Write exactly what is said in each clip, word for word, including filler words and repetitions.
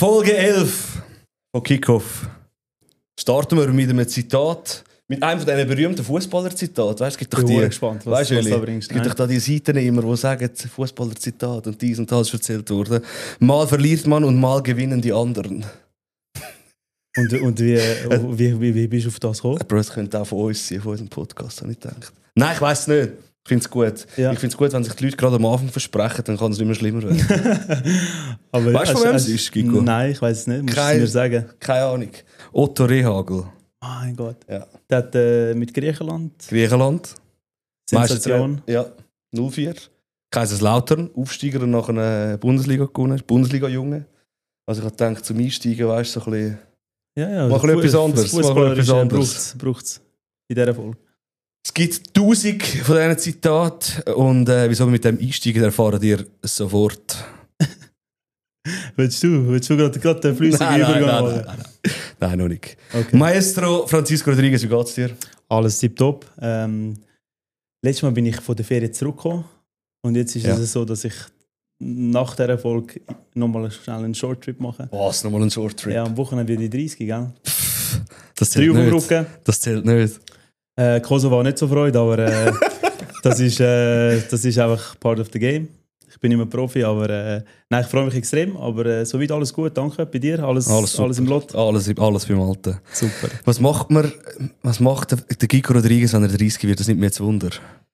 Folge elf von Kickoff. Starten wir mit einem Zitat. Mit einem von diesen berühmten Fußballer-Zitaten. Weißt, es gibt doch die, gespannt, was, weißt, was Eli, da bringst. es gibt doch da die Seiten immer, die sagen, Fußballer-Zitat und dies und das erzählt wurde. Mal verliert man und mal gewinnen die anderen. Und, und wie, wie, wie, wie bist du auf das gekommen? Bro, das könnte auch von uns sein, von unserem Podcast, habe ich gedacht. Nein, ich weiss es nicht. Ich finde es gut. Ja. Ich finde es gut, wenn sich die Leute gerade am Anfang versprechen, dann kann es nicht mehr schlimmer werden. Aber, Weißt du, von wem es ist, Gico? Nein, ich weiß es nicht. Musst du Kein- es mir sagen? Keine Ahnung. Otto Rehhagel. Mein Gott. Ja. Der hat äh, mit Griechenland Griechenland. Sensation. Ja, null vier. Kaiserslautern, Aufsteiger und nachher eine Bundesliga gewonnen. Bundesliga-Junge. Also ich habe gedacht, zum Einsteigen, weißt du, so ein bisschen... Ja, ja. Mach also etwas anderes, Fu- mach Fußballer etwas ist, äh, anderes. braucht's es in dieser Folge. Es gibt tausend von diesen Zitaten und äh, wieso wir mit dem einsteigen, erfahren ihr sofort. Willst du? Willst du gerade, gerade den flüssigen Nein, nein, Übergang nein, machen? nein, nein. Nein, noch nicht. Okay. Maestro Francisco Rodriguez, wie geht's dir? Alles tipptopp. Ähm, letztes Mal bin ich von der Ferien zurückgekommen und jetzt ist Ja. es so, dass ich nach dieser Folge nochmal schnell einen Shorttrip mache. Was, nochmal ein Short-Trip? Ja, am Wochenende wieder dreißig, gell? Das Drei zählt auf dem nicht. Rücken. Das zählt nicht. Äh, Kosovo war nicht so Freude, aber äh, das, ist, äh, das ist einfach part of the game. Ich bin nicht mehr Profi, aber äh, nein, ich freue mich extrem. Aber äh, soweit alles gut, danke. Bei dir? Alles, Alles, alles, im Lot? Alles, alles beim Alten. Super. Was macht man, was macht der, der Gico Rodriguez, wenn er dreißig wird? Das nimmt mir jetzt Wunder.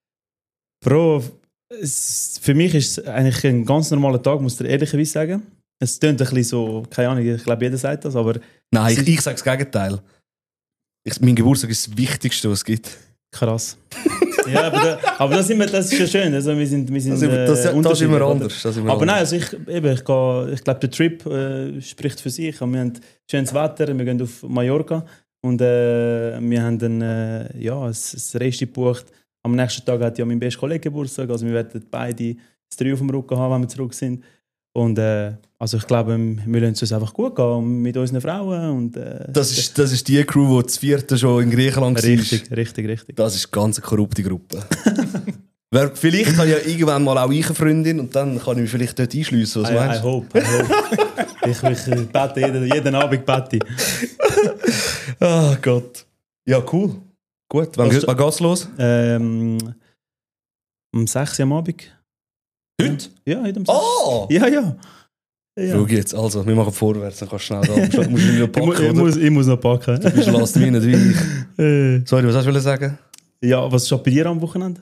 Bro, es, für mich ist es eigentlich ein ganz normaler Tag, muss ich dir ehrlicherweise sagen. Es klingt ein bisschen so, keine Ahnung, ich glaube, jeder sagt das, aber Nein, Es ich, ich sage das Gegenteil. Ich, mein Geburtstag ist das Wichtigste, was es gibt. krass. Ja, aber, da, aber das, sind wir, das ist ja schön. Also wir sind, wir sind, Das, ist immer- das, äh, das ist unterschiedlich, immer oder? anders. Das ist immer Aber nein, anders. also ich, eben, ich, gehe, ich glaube, der Trip äh, spricht für sich. Wir haben schönes Wetter, wir gehen auf Mallorca und äh, wir haben dann, äh, ja, ein, ein Rest gebucht. Am nächsten Tag hat ja mein bester Kollege Geburtstag, also wir werden beide das Drei auf dem Rücken haben, wenn wir zurück sind. Und äh, also ich glaube, wir lassen es uns einfach gut gehen mit unseren Frauen. Und, äh, Das ist, das ist die Crew, die das vierte schon in Griechenland war. richtig, richtig, richtig. Das ist eine ganz korrupte Gruppe. Wer, vielleicht habe ich ja irgendwann mal auch ich eine Freundin und dann kann ich mich vielleicht dort einschliessen. Was I, meinst I du? hope, I hope. ich, ich bete jeden, jeden Abend bete. Ah Gott. Ja, cool. Gut, wann, Was geht- du- wann geht's los? Ähm, um sechs Uhr am Abend. Heute? Ja, heute um sechs. Oh! Ja, ja. ja. Schau jetzt, also, wir machen vorwärts, dann kannst du schnell da. Du musst mich noch Ich, mu packen, ich, oder? muss, ich muss noch packen. Du bist last minute wie ich. Äh, Sorry, was hast du sagen? ja, was steht bei dir am Wochenende?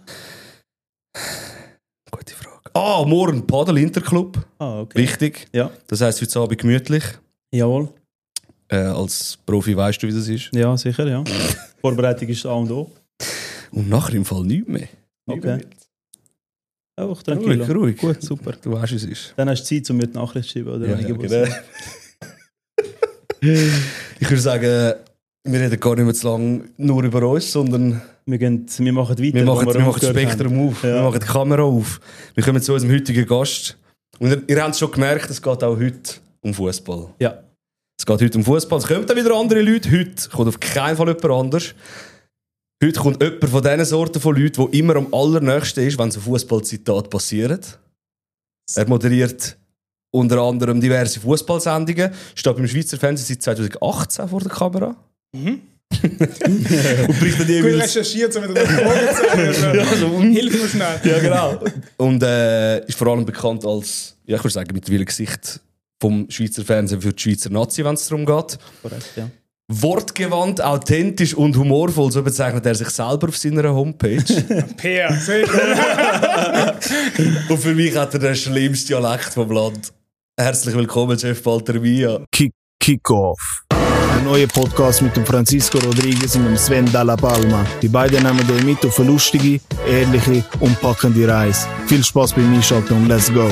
Gute Frage. Ah, morgen Padel Interclub. Ah, okay. Richtig. Ja, Das heisst, heute Abend gemütlich. jawohl. Äh, als Profi weißt du, wie das ist. Ja, sicher, ja. Vorbereitung ist A und O. Und nachher im Fall nichts mehr. Nichts Okay. mehr. Einfach tranquilo. Ruhig, ruhig. Gut, super. Du weißt, wie es ist. Dann hast du Zeit, um mir die Nachricht zu schreiben. Oder Ja, wenn ich ja, Geburtstag genau. Ich würde sagen, wir reden gar nicht mehr zu lange nur über uns, sondern wir, gehen, wir machen weiter. wir wo machen, wir machen das aufgehört Spektrum auf. Ja. Wir machen die Kamera auf. Wir kommen zu unserem heutigen Gast. Und ihr, ihr habt es schon gemerkt, es geht auch heute um Fußball. haben. Ja, Es geht heute um Fußball. Es kommen dann wieder andere Leute. Heute kommt auf keinen Fall jemand anders. Heute kommt jemand von diesen Sorten von Leuten, die immer am allernächsten ist, wenn so Fußballzitate passieren. Er moderiert unter anderem diverse Fußballsendungen, steht beim Schweizer Fernsehen seit zwanzig achtzehn vor der Kamera. Mhm. Und berichtet Gut jeweils... recherchiert, so mit der Frage zu Ja, so, Hilf mir schnell. ja, genau. Und äh, ist vor allem bekannt als, ja, ich würde sagen, mittlerweile Gesicht vom Schweizer Fernsehen für die Schweizer Nazi, wenn es darum geht. korrekt, ja. Wortgewandt, authentisch und humorvoll, so bezeichnet er sich selber auf seiner Homepage. Peer, sehr gut. Und für mich hat er den schlimmsten Dialekt vom Land. Herzlich willkommen, Chef Walter Mia. Kick Kickoff. Ein neuer Podcast mit dem Francisco Rodriguez und dem Sven Dalla Palma. Die beiden nehmen euch mit auf eine lustige, ehrliche und packende Reise. Viel Spaß beim Einschalten und let's go!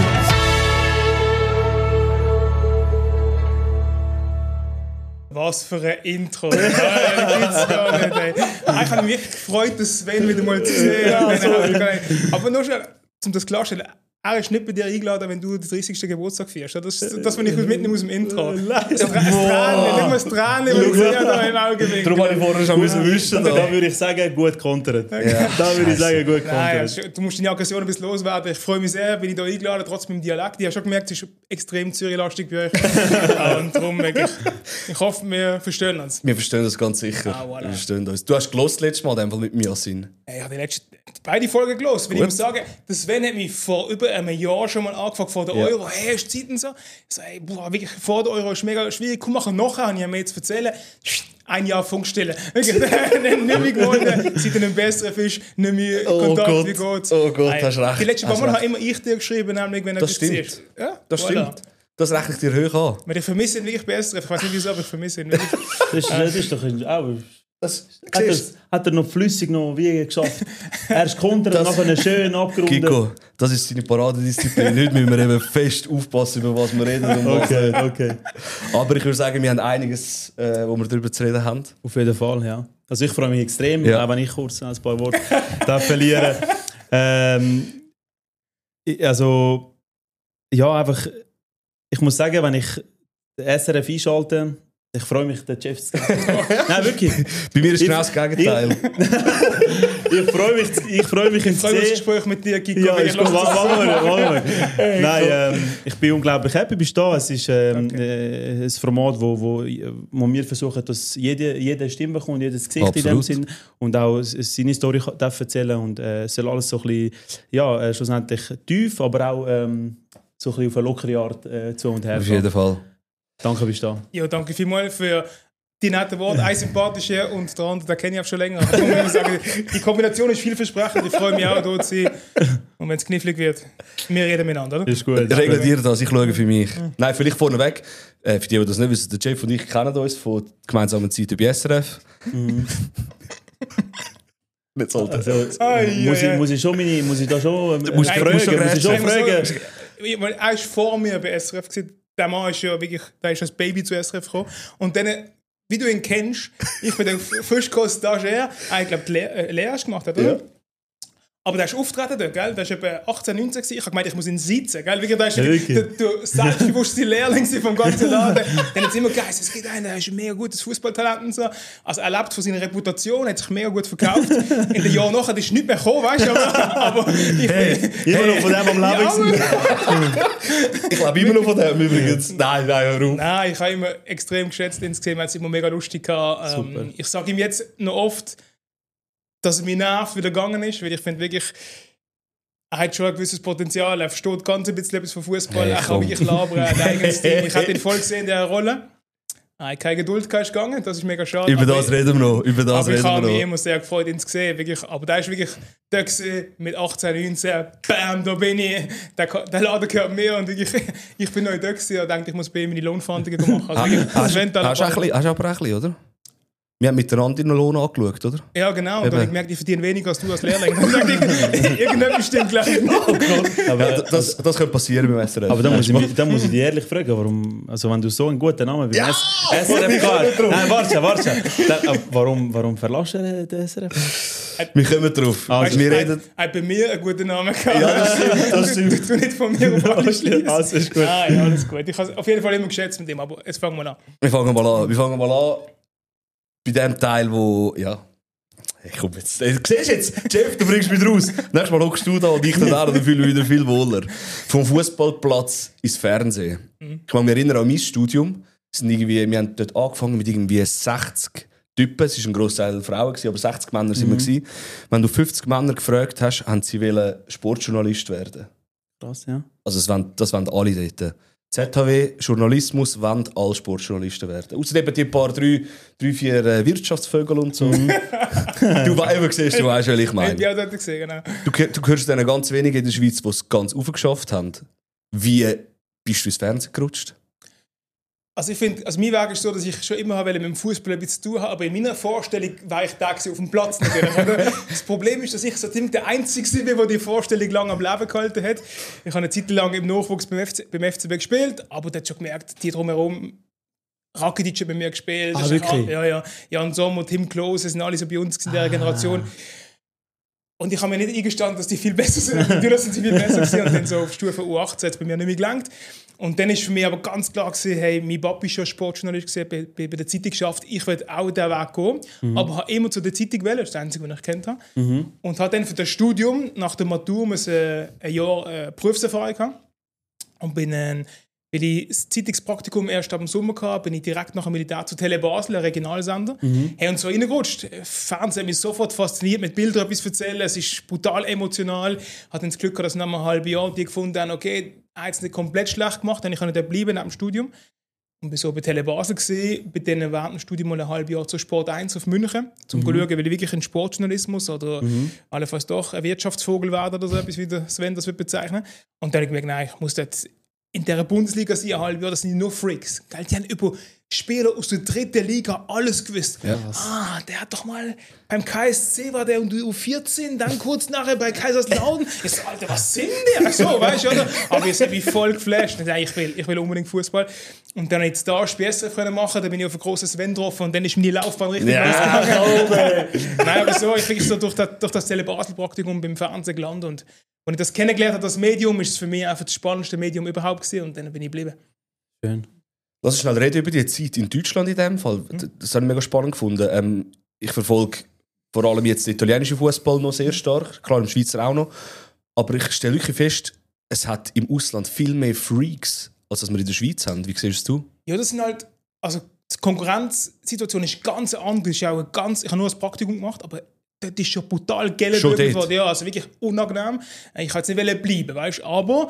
Was für ein Intro. Nein, das gibt's gar nicht, ey. Ich habe mich wirklich gefreut, dass Sven wieder mal zu sehen. Ja, sorry. Aber nur schnell, um das klarzustellen, er ist nicht bei dir eingeladen, wenn du den dreißigsten Geburtstag feierst. Das, das wenn ich mitnehme aus dem Intro. Das Tränen, nicht mal das Tränen, das ich sehe da im Auge winken. Darum habe ich vorher schon müssen wischen. Da würde ich sagen, gut kontert. Ja. Da würde ich sagen, gut kontert. Nein, du musst deine Aggression ein bisschen loswerden. Ich freue mich sehr, bin ich da eingeladen, trotz meinem Dialekt. Ich habe schon gemerkt, es ist extrem Zürich-lastig bei euch. Und darum wirklich, ich hoffe, wir verstehen uns. Wir verstehen das ganz sicher. Ah, voilà. Wir verstehen uns. Du hast gelost letztes Mal einfach mit mir Yasin. Ich habe die letzte, beide Folgen gelost. Wenn ich muss sagen, der Sven hat mich vor über einem Jahr schon mal angefragt, vor der Ja. Euro, hey, ist Zeit und so. Ich sage, boah, wirklich, vor der Euro ist mega schwierig. Komm, mach nachher, habe ich mir jetzt erzählen. Ein Jahr Funkstille. Wirklich, nicht mehr gewonnen, seit einem besseren Fisch, nicht mehr Oh Kontakt, Gott. wie geht's? Oh Gott, Nein, hast recht. Die letzten paar Hast Mal recht. habe immer ich dir geschrieben, nämlich wenn er Das dich stimmt. siehst. Ja, Das voilà. stimmt. Das rechne ich dir hoch an. Aber ich vermisse ihn wirklich besser. Ich weiß nicht wieso, aber ich vermisse ihn wirklich. Das ist, das ist doch auch... Das, Hat er, hat er noch flüssig noch wie geschafft. Er ist kontert, nachher schön abgerundet. Kiko, das ist seine Paradedisziplin. Heute müssen wir eben fest aufpassen, über was wir reden. Und was Okay, nicht. okay. Aber ich würde sagen, wir haben einiges, äh, wo wir darüber zu reden haben. Auf jeden Fall, ja. Also ich freue mich extrem, Ja. auch wenn ich kurz ein paar Worte darf verlieren. Ähm, ich- also, ja, einfach, ich muss sagen, wenn ich den S R F einschalte, ich freue mich, den Chef zu sehen. Nein, wirklich. Bei mir ist Ich- genau das Gegenteil. Ich freue mich, ich freue mich im Ich freue mich auf das sehen. Gespräch mit dir, Kiko. Ja, Wirklich, ist gut. lass uns- Machen wir, machen wir. Nein, ähm, ich bin unglaublich happy, bist da. Es ist ähm, äh, ein Format, wo, wo, wo wir versuchen, dass jede, jede Stimme bekommt, jedes Gesicht Absolut. in dem Sinn und auch s- seine Story ka- darf erzählen und äh, es soll alles so ein bisschen, ja, äh, schlussendlich tief, aber auch ähm, so ein bisschen auf eine lockere Art äh, zu und her. Auf jeden Fall. Danke, bist du da. Ja, danke vielmals für die netten Worte. Ein sympathischer und der andere, den kenne ich auch schon länger. Ich muss immer sagen, die Kombination ist vielversprechend. Ich freue mich auch, hier zu sein. Und wenn es knifflig wird, wir reden miteinander, oder? Ist gut. Regelt ihr das, ich schaue für mich. Nein, vielleicht vorneweg, äh, für die, die das nicht wissen, der Jeff und ich kennen uns von gemeinsamen Zeiten bei S R F. Nicht so alt. Also, Ai, muss, ai, ai. ich, muss ich schon meine, muss ich da schon, äh, musst fragen, musst schon muss ich schon Ich muss fragen. sagen, ich- weil Er ist vor mir bei S R F gewesen. Der Mann ist ja wirklich, der ist als Baby zu S R F gekommen. Und dann, wie du ihn kennst, ich bin der frisch gekommen Stagiaire, ah, ich glaube, die Lehre äh, Lehre hast du gemacht, oder? Ja. Aber der ist auftreten dort, gell? Der war etwa achtzehn, neunzehn gewesen. Ich habe gemeint, ich muss ihn sitzen, gell? Wirklich, der ist Ja, der, wirklich. der, der selbstbewusste Lehrling vom ganzen Laden. Dann hat es immer geheißen, es gibt einen, der ist ein mega gutes Fußballtalent und so. Also er lebt von seiner Reputation, hat sich mega gut verkauft. In den Jahren nachher ist nicht mehr gekommen, weißt du? Aber, aber ich Hey, immer noch von dem am Leben Ja, gewesen. Ich glaube immer noch von dem übrigens. Nein, nein, hör auf. Nein, ich habe ihn immer extrem geschätzt. Insgesamt hat es immer mega lustig gehabt. Super. Ähm, ich sage ihm jetzt noch oft, dass mein Nerv wieder gegangen ist, weil ich finde wirklich, er hat schon ein gewisses Potenzial. Er versteht ganz ein bisschen etwas von Fußball. Hey, er kann komm. wirklich labern, er hat ein eigenes Team. Ich habe ihn voll gesehen in dieser Rolle. Er hat keine Geduld gehabt, ist gegangen. Das ist mega schade. Über Aber- das reden wir noch. Über das aber ich reden habe mich wir noch. immer sehr gefreut, ihn zu sehen. Wirklich. Aber der ist wirklich da gewesen, mit achtzehn, neunzehn. Bam, da bin ich. Der, der Laden gehört mir. Und wirklich, ich bin neu da gewesen und dachte, ich muss bei ihm meine Lohnverhandlungen machen. Also wirklich, Hast, Sven Talabal. hast, du ein bisschen- hast du aber ein bisschen, oder? Wir haben miteinander in den Lohn angeschaut, oder? Ja, genau. Und Eben. dann habe ich gemerkt, ich verdiene weniger als du als Lehrling. Dann dachte ich, irgendetwas stimmt gleich nicht. Oh Gott. Aber, Ja, das, das könnte passieren beim S R F. aber da muss, ich, mich- da muss ich dich ehrlich fragen, warum, also wenn du so einen guten Namen beim S- S R F hast. Nein, warte, warte. Da, äh, warum, warum verlässt du den S R F? Wir kommen drauf. Also, wir Er reden. hat bei mir einen guten Namen gehabt. Ja, das stimmt, das stimmt. Du, du nicht von mir auf alles schließen. Also ist gut. Ah, ja, alles gut. Ich habe es auf jeden Fall immer geschätzt mit ihm, aber jetzt fangen wir an. Wir fangen mal an. Wir fangen mal an. Bei dem Teil, wo. Ja. Ich komm jetzt. Du siehst jetzt, Jeff, du bringst mich raus. Nächstes Mal hockst du da und ich da, dann fühle ich mich wieder viel wohler. Vom Fußballplatz ins Fernsehen. Ich kann mich erinnern an mein Studium. Es sind irgendwie, wir haben dort angefangen mit irgendwie sechzig Typen. Es war ein Großteil Frauen, gewesen, aber sechzig Männer sind wir. Gewesen. Wenn du fünfzig Männer gefragt hast, haben sie wollen Sportjournalist werden. Krass, ja. Also das wollen, das wollen alle dort. Z H W, Journalismus, wollen alle Sportjournalisten werden. Außerdem die paar, drei, drei vier äh, Wirtschaftsvögel und so. du weißt, siehst, du weißt, was ich Ich meine. habe dort gesehen, genau. Du, geh- du hörst denen ganz wenige in der Schweiz, die es ganz aufgeschafft haben. Wie bist du ins Fernsehen gerutscht? Also ich finde, also mein Weg ist so, dass ich schon immer wollte, mit dem Fußball etwas zu tun habe, aber in meiner Vorstellung war ich da gewesen, auf dem Platz natürlich. Oder? Das Problem ist, dass ich so ziemlich der Einzige bin, der die Vorstellung lange am Leben gehalten hat. Ich habe eine Zeit lang im Nachwuchs beim, F C, beim F C B gespielt, aber dort schon gemerkt, die drumherum, Rakitic hat bei mir gespielt. Ah, Das ist- wirklich? Ja, ja. Jan Sommer, Tim Klose, sind alle so bei uns in dieser Generation. Und ich habe mir nicht eingestanden, dass die viel besser sind. Natürlich sind sie viel besser gewesen. Und dann so auf Stufe U achtzehn hat es bei mir nicht mehr gelangt. Und dann war für mich aber ganz klar gewesen, hey, mein Papi war schon Sportjournalist gewesen, bei, bei, bei der Zeitung geschafft, ich will auch diesen Weg gehen. Mhm. Aber habe immer zu der Zeitung gewählt, das ist das Einzige, was ich kennt habe. Mhm. Und habe dann für das Studium nach der Matur ein Jahr äh, Berufserfahrung gehabt. Und bin ein Weil ich das Zeitungspraktikum erst ab dem Sommer hatte, bin ich direkt nach dem Militär zu Tele Basel, einem Regionalsender. Mhm. Hey, und so reingerutscht. Fernsehen hat mich sofort fasziniert, mit Bildern etwas erzählen. Es ist brutal emotional. Ich hatte das Glück, dass nach einem halben Jahr die gefunden haben, okay, er hat es nicht komplett schlecht gemacht, dann ich dort bleiben nach dem Studium. Und bin so bei Tele Basel gesehen, bei denen während dem Studium mal ein halbes Jahr zu Sport eins auf München, um mhm. zu schauen, will ich wirklich ein Sportjournalismus oder mhm. allenfalls doch ein Wirtschaftsvogel werden oder so etwas, wie der Sven das wird bezeichnen. Und dann habe ich gemerkt, nein, ich muss dort in der Bundesliga sind ein halbes Jahr, das sind nur Freaks. Die haben über Spieler aus der dritten Liga alles gewusst. Ja, ah, der hat doch mal beim K S C war der um U vierzehn, dann kurz nachher bei Kaiserslautern. Ich so, Alter, was sind der? So, weißt du, oder? Aber ich bin voll geflasht. Ich will, ich will unbedingt Fußball. Und dann jetzt da S B S F machen, dann bin ich auf ein grosses Sven getroffen und dann ist meine Laufbahn richtig ja, losgegangen. Nein, aber so, ich bin so durch das, durch das Tele Basel-Praktikum beim Fernsehen gelandet und als ich das kennengelernt habe, das Medium, ist es für mich einfach das spannendste Medium überhaupt gewesen und dann bin ich geblieben. Schön. Lass uns schnell reden über die Zeit in Deutschland in dem Fall. Das habe ich mega spannend gefunden. Ähm, ich verfolge vor allem jetzt den italienischen Fußball noch sehr stark, klar im Schweizer auch noch. Aber ich stelle wirklich fest, es hat im Ausland viel mehr Freaks, als das wir in der Schweiz haben. Wie siehst du? Ja, das sind halt, also die Konkurrenzsituation ist ganz anders. Ist auch ganz, ich habe nur ein Praktikum gemacht, aber das ist schon brutal Geld drüber. Ja, also wirklich unangenehm. Ich wollte jetzt nicht bleiben, weißt du, aber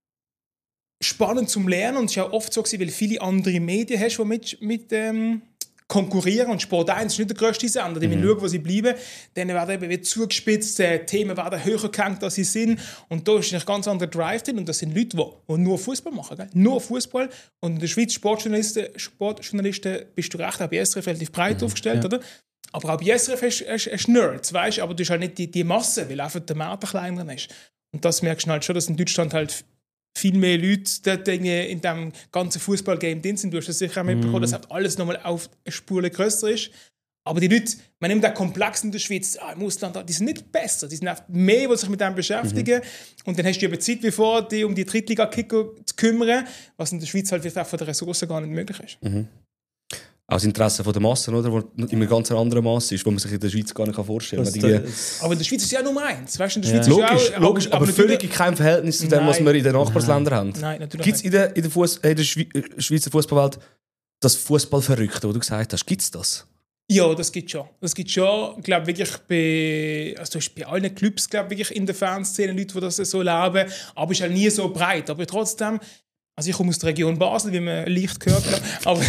spannend zum Lernen und es war auch oft so, weil viele andere Medien hast, die mit, mit ähm, konkurrieren und Sport eins ist nicht der grösste Sender, die mhm. schauen, wo sie bleiben, dann werden eben wieder zugespitzt, äh, Themen werden höher gehängt, als sie sind und da ist ein ganz anderer Drive drin und das sind Leute, die, die nur Fußball machen, gell? Nur Fußball und in der Schweiz Sportjournalisten, Sportjournalisten bist du recht, auch bei S R F relativ breit mhm. aufgestellt, ja. oder? Aber auch bei S R F hast, hast, hast Nerds, weißt du, aber du hast halt nicht die, die Masse, weil einfach der Markt kleiner ist. Und das merkst du halt schon, dass in Deutschland halt viel mehr Leute dort in diesem ganzen Fußballgame drin sind. Du hast das sicher auch mitbekommen, mm. dass halt alles nochmal auf eine Spur grösser ist. Aber die Leute, man nimmt den Komplex in der Schweiz, ah, im Ausland, die sind nicht besser, die sind einfach mehr, die sich mit dem beschäftigen. Mhm. Und dann hast du über Zeit wie vor, die um die Drittliga-Kicker zu kümmern, was in der Schweiz halt auch von den Ressourcen gar nicht möglich ist. Mhm. Auch das Interesse der Massen, oder? Wo in einem ganz anderen Maß ist, wo man sich in der Schweiz gar nicht vorstellen kann. Die... Aber in der Schweiz ist ja Nummer eins. Weißt du, in der Schweiz ja. ist logisch, auch, logisch, aber, aber völlig in keinem Verhältnis zu dem, nein. was wir in den Nachbarländern haben. Nein, natürlich Gibt es in der, in der, Fuss, in der Schweizer Fußballwelt das Fußballverrückte, wo du gesagt hast? Gibt es das? Ja, das gibt es schon. Das gibt schon, ich glaube wirklich bei, also bei allen Clubs, glaube wirklich in der Fanszene Leute, die das so leben. Aber es ist halt nie so breit. Aber trotzdem. Also ich komme aus der Region Basel, wie man leicht gehört hat, aber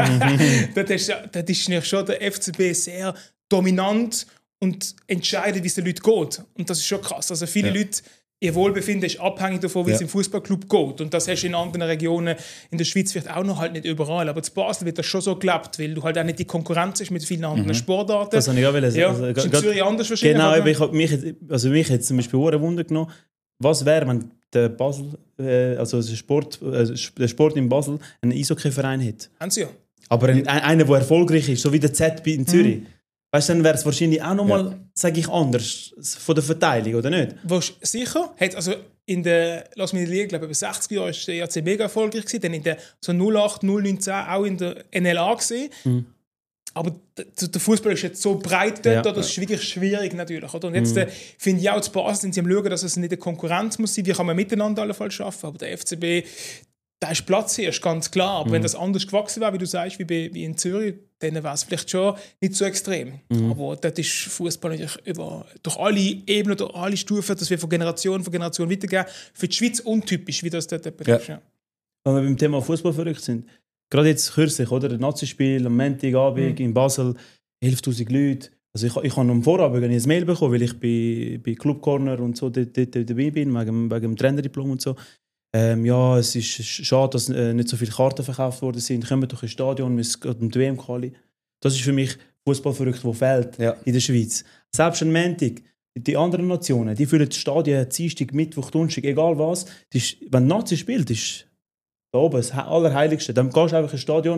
dort ist, dort ist schon der F C B sehr dominant und entscheidet, wie es den Leuten geht. Und das ist schon krass. Also viele ja. Leute, ihr Wohlbefinden ist abhängig davon, wie ja. es im Fußballclub geht. Und das hast du in anderen Regionen in der Schweiz vielleicht auch noch halt nicht überall. Aber in Basel wird das schon so gelebt, weil du halt auch nicht die Konkurrenz hast mit vielen anderen mhm. Sportarten. Das habe ich auch sagen. Ja, also, ist in Zürich anders wahrscheinlich. Genau, aber ich habe mich, also mich jetzt zum Beispiel auch Wunder genommen, was wäre, wenn der Basel, äh, also der Sport, äh, der Sport in Basel einen Eishockey-Verein hat? Haben sie ja. Aber ein, einer, der erfolgreich ist, so wie der Z B in Zürich. Mhm. Weißt du, dann wäre es wahrscheinlich auch nochmal, ja. sage ich, anders von der Verteilung, oder nicht? Was sicher? Hat also in der, lass mich nicht liegen, glaube ich, sechzig Jahren war der E A C mega erfolgreich gewesen, dann in der so null acht, null neun, zehn auch in der N L A gesehen. Mhm. Aber der Fußball ist jetzt so breit dort, ja, das ist wirklich schwierig natürlich. Oder? Und jetzt mhm. äh, finde ich auch, zu Basel sind sie am schauen, dass es nicht eine Konkurrenz muss sein. Wie kann man miteinander allenfalls arbeiten? Aber der F C B, da ist Platz hier, ist ganz klar. Aber mhm. wenn das anders gewachsen wäre, wie du sagst, wie, bei, wie in Zürich, dann wäre es vielleicht schon nicht so extrem. Mhm. Aber dort ist Fußball natürlich über, durch alle Ebenen, durch alle Stufen, das wir von Generation zu Generation weitergeben, für die Schweiz untypisch, wie das dort betrifft. Ja. Ja. Wenn wir beim Thema Fußball verrückt sind, gerade jetzt kürzlich, oder? Das Nazi-Spiel am Montagabend mhm. in Basel, elftausend Leute. Also ich, ich habe am Vorabend ein Mail bekommen, weil ich bei, bei Club Corner und so dort, dort dabei bin, wegen, wegen dem Trainerdiplom und so. Ähm, ja, es ist schade, dass äh, nicht so viele Karten verkauft worden sind. Kommen doch ins Stadion, wir sind um die W M-Quali. Das ist für mich Fußball verrückt, wo fehlt ja. in der Schweiz. Selbst am Montag, die anderen Nationen, die füllen die Stadien Dienstag, Mittwoch, Donnerstag, egal was. Ist, wenn Nazi spielt, ist da oben das Allerheiligste. Dann gehst du einfach ins Stadion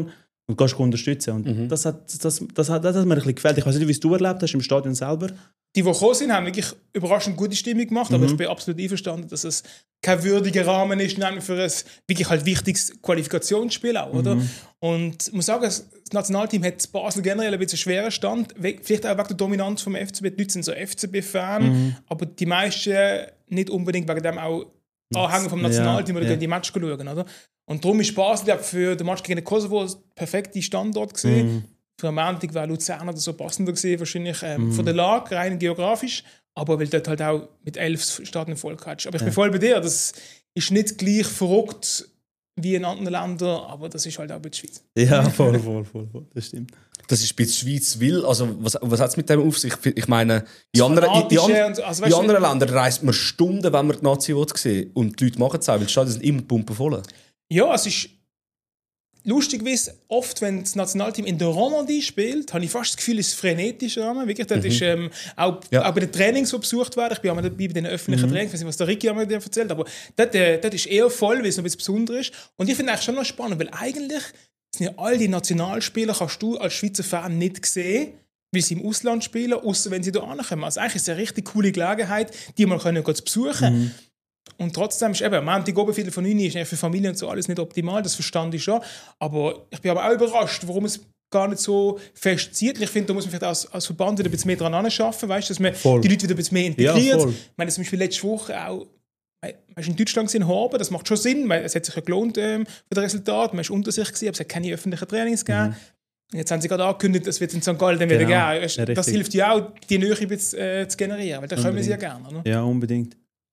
und kannst unterstützen. Und Mhm. das, hat, das, das, hat, das hat mir ein bisschen gefällt. Ich weiß nicht, wie es du erlebt hast im Stadion selber. Die, die gekommen sind, haben wirklich überraschend gute Stimmung gemacht, aber Mhm. ich bin absolut einverstanden, dass es kein würdiger Rahmen ist, nämlich für ein wirklich halt wichtiges Qualifikationsspiel auch, oder? Mhm. Und ich muss sagen, das Nationalteam hat Basel generell ein bisschen schwerer Stand, we- vielleicht auch wegen der Dominanz vom F C B. Die Leute sind so F C B-Fan, Mhm. aber die meisten nicht unbedingt wegen dem auch Anhänger vom Nationalteam Ja, oder ja. gehen die Match schauen, oder? Und darum ist Basel glaub, für den Match gegen den Kosovo ein perfekter Standort gesehen. Mhm. Für einen Montag wäre Luzern oder so passender gewesen, wahrscheinlich ähm, Mhm. von der Lage, rein geografisch, aber weil dort halt auch mit elf Staaten Erfolg hat. Aber ich Ja. bin voll bei dir, das ist nicht gleich verrückt wie in anderen Ländern, aber das ist halt auch bei der Schweiz. Ja, voll, voll, voll, voll. Das stimmt. Das ist bei der Schweiz will. Also, was, was hat es mit dem auf sich? Ich meine, in anderen, in, in, Fanatische an- und- also, in weißt du, anderen Ländern reist man Stunden, wenn man die Nazi sehen. Und die Leute machen es auch, weil die Stadien sind immer pumpenvoll. Ja, es ist lustigweise oft, wenn das Nationalteam in der Romandie spielt, habe ich fast das Gefühl, es ist frenetisch. Wirklich, das ist, ähm, auch, Ja. auch bei den Trainings, die besucht werden. Ich bin auch mal dabei bei den öffentlichen Trainings, ich weiß nicht, was der Ricky einmal dir erzählt, aber das, äh, das ist eher voll, weil es noch ein bisschen besonders ist. Und ich finde es schon noch spannend, weil eigentlich sind ja all die Nationalspieler, kannst du als Schweizer Fan nicht sehen, weil sie im Ausland spielen, außer wenn sie hier ankommen. Also eigentlich ist es eine richtig coole Gelegenheit, die mal können gehen zu besuchen. Mhm. Und trotzdem ist eben, am Montag oben Viertel von neun ist für Familie und so alles nicht optimal, das verstand ich schon. Aber ich bin aber auch überrascht, warum es gar nicht so fest zieht. Ich finde, da muss man vielleicht als, als Verband wieder ein bisschen mehr dran arbeiten, weißt, dass man Voll. die Leute wieder ein bisschen mehr Ja, integriert. voll. ich meine, zum Beispiel letzte Woche auch, man ist in Deutschland in Horben, das macht schon Sinn, weil es hat sich ja gelohnt ähm, für das Resultat, man war unter sich gewesen, aber es hat keine öffentlichen Trainings gegeben. Jetzt haben sie gerade angekündigt, es wird in Sankt Gallen dann wieder Genau. geben. Ja, Das richtig. hilft ja auch, die Nähe ein bisschen, äh, zu generieren, weil da kommen sie ja Unbedingt. gerne. Oder? Ja, unbedingt.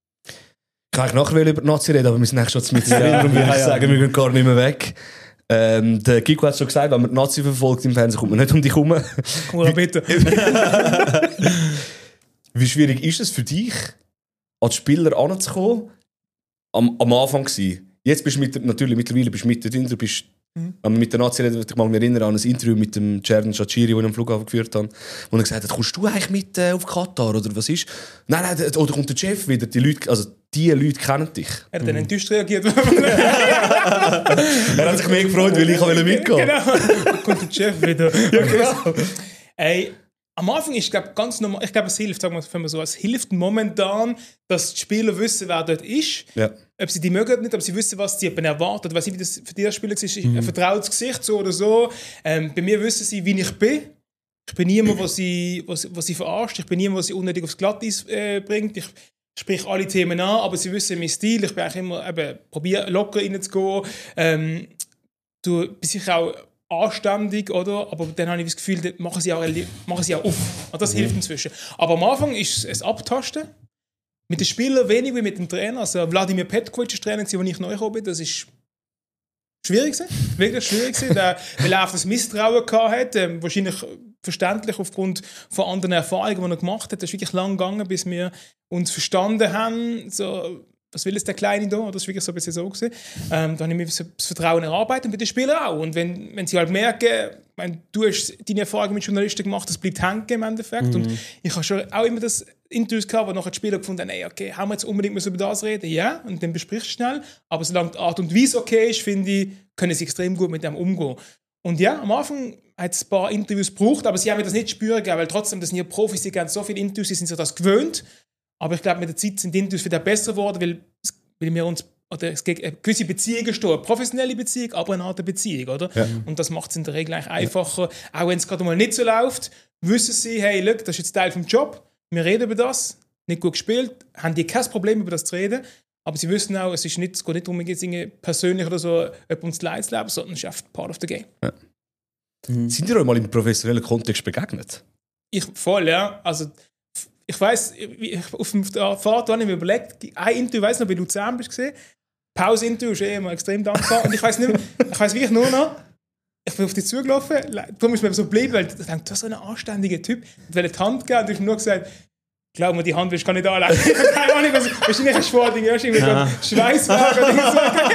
Ich kann eigentlich nachher über die Nazi reden, aber wir sind eigentlich schon mit Ja, drin, darum würde ja, ich ja. sagen, wir gehen gar nicht mehr weg. Ähm, der Kiko hat schon gesagt, wenn man die Nazi verfolgt im Fernsehen, kommt man nicht um dich herum. Komm mal bitte. Wie schwierig ist es für dich, als Spieler anzukommen? Am, am Anfang gewesen. Jetzt bist du mit, natürlich mittlerweile bist du mit drin, du bist, Mhm. wenn man mit der Nazi redet, ich mag mich erinnern an ein Interview mit dem Cerdan Shaqiri, das ich am Flughafen geführt habe, wo er gesagt hat, kommst du eigentlich mit äh, auf Katar oder was ist? Nein, nein, d- oder kommt der Chef wieder? Die Leute, also die Leute kennen dich. Er hat dann enttäuscht reagiert. Er hat sich mehr gefreut, weil ich wollte mitgehen. Genau. Da kommt der Chef wieder. Ja, genau. Ey, am Anfang ist, glaube ganz normal, ich glaube, es hilft, sagen wir mal so, es hilft momentan, dass die Spieler wissen, wer dort ist. Ja. Ob sie die mögen oder nicht, aber sie wissen, was sie erwartet. Ich weiß nicht, wie das für die Spieler ist, ein vertrautes Gesicht, so oder so. Ähm, bei mir wissen sie, wie ich bin. Ich bin niemand, was sie, was, was sie verarscht. Ich bin niemand, was sie unnötig aufs Glatteis äh, bringt. Ich sprich alle Themen an, aber sie wissen meinen Stil. Ich bin eigentlich immer, eben, probiere locker reinzugehen. Ähm, du bist sicher auch anständig, oder? Aber dann habe ich das Gefühl, dann machen sie auch, machen sie auch auf. Und das hilft inzwischen. Aber am Anfang ist es Abtasten. Mit den Spielern wenig wie mit dem Trainer. Also Wladimir Petkovic war Trainer, als ich neu gekommen bin. Das ist schwierig gewesen. Wirklich schwierig gewesen, der, weil er auf das Misstrauen hatte. Ähm, wahrscheinlich verständlich aufgrund von anderen Erfahrungen, die er gemacht hat. Das ist wirklich lang gegangen, bis wir uns verstanden haben. So, was will jetzt der Kleine da? Das war wirklich so ein bisschen so gewesen. Ähm, da habe ich mir das Vertrauen erarbeitet und bei den Spielern auch. Und wenn, wenn sie halt merken, wenn du hast deine Erfahrungen mit Journalisten gemacht, das bleibt hängen im Endeffekt. Mhm. Und ich habe schon auch immer das Interviews gehabt, wo nachher die Spieler gefunden haben, ey, okay, haben wir jetzt unbedingt müssen über das reden? Ja, und dann besprichst du schnell. Aber solange die Art und Weise okay ist, finde ich, können sie extrem gut mit dem umgehen. Und ja, am Anfang hat es ein paar Interviews gebraucht, aber sie haben mir das nicht spüren gegeben, weil trotzdem, das sind ja Profis, die geben so viele Interviews, sie sind sich das gewöhnt. Aber ich glaube, mit der Zeit sind die Interviews wieder besser geworden, weil, weil wir uns, oder es gibt eine gewisse Beziehungen stehen, eine professionelle Beziehung, aber eine Art Beziehung, oder? Ja. Und das macht es in der Regel eigentlich einfacher. Ja. Auch wenn es gerade mal nicht so läuft, wissen sie, hey, look, das ist jetzt Teil vom Job, wir reden über das, nicht gut gespielt, haben die kein Problem, über das zu reden, aber sie wissen auch, es, ist nicht, es geht nicht darum, jetzt persönlich oder so jemand uns leid zu leben, sondern es ist einfach part of the game. Ja. Mhm. Sind ihr euch mal im professionellen Kontext begegnet? Ich, voll, ja. Also, ich weiss, auf der Fahrt habe ich mir überlegt, ein Interview, ich weiss noch, bei Luzern bist du gesehen, Pause-Interview ist eh immer extrem dankbar. Und ich weiss nicht mehr, ich weiss wirklich nur noch, ich bin auf dich zugelaufen, darum ist mir so geblieben, weil ich dachte, das ist so ein anständiger Typ. Ich wollte die Hand geben und du hast mir nur gesagt, glaub mir, die Hand willst du gar nicht anlegen. Keine Ahnung, was, wahrscheinlich ein Spording, ja, irgendwie ja. so Schweißwagen oder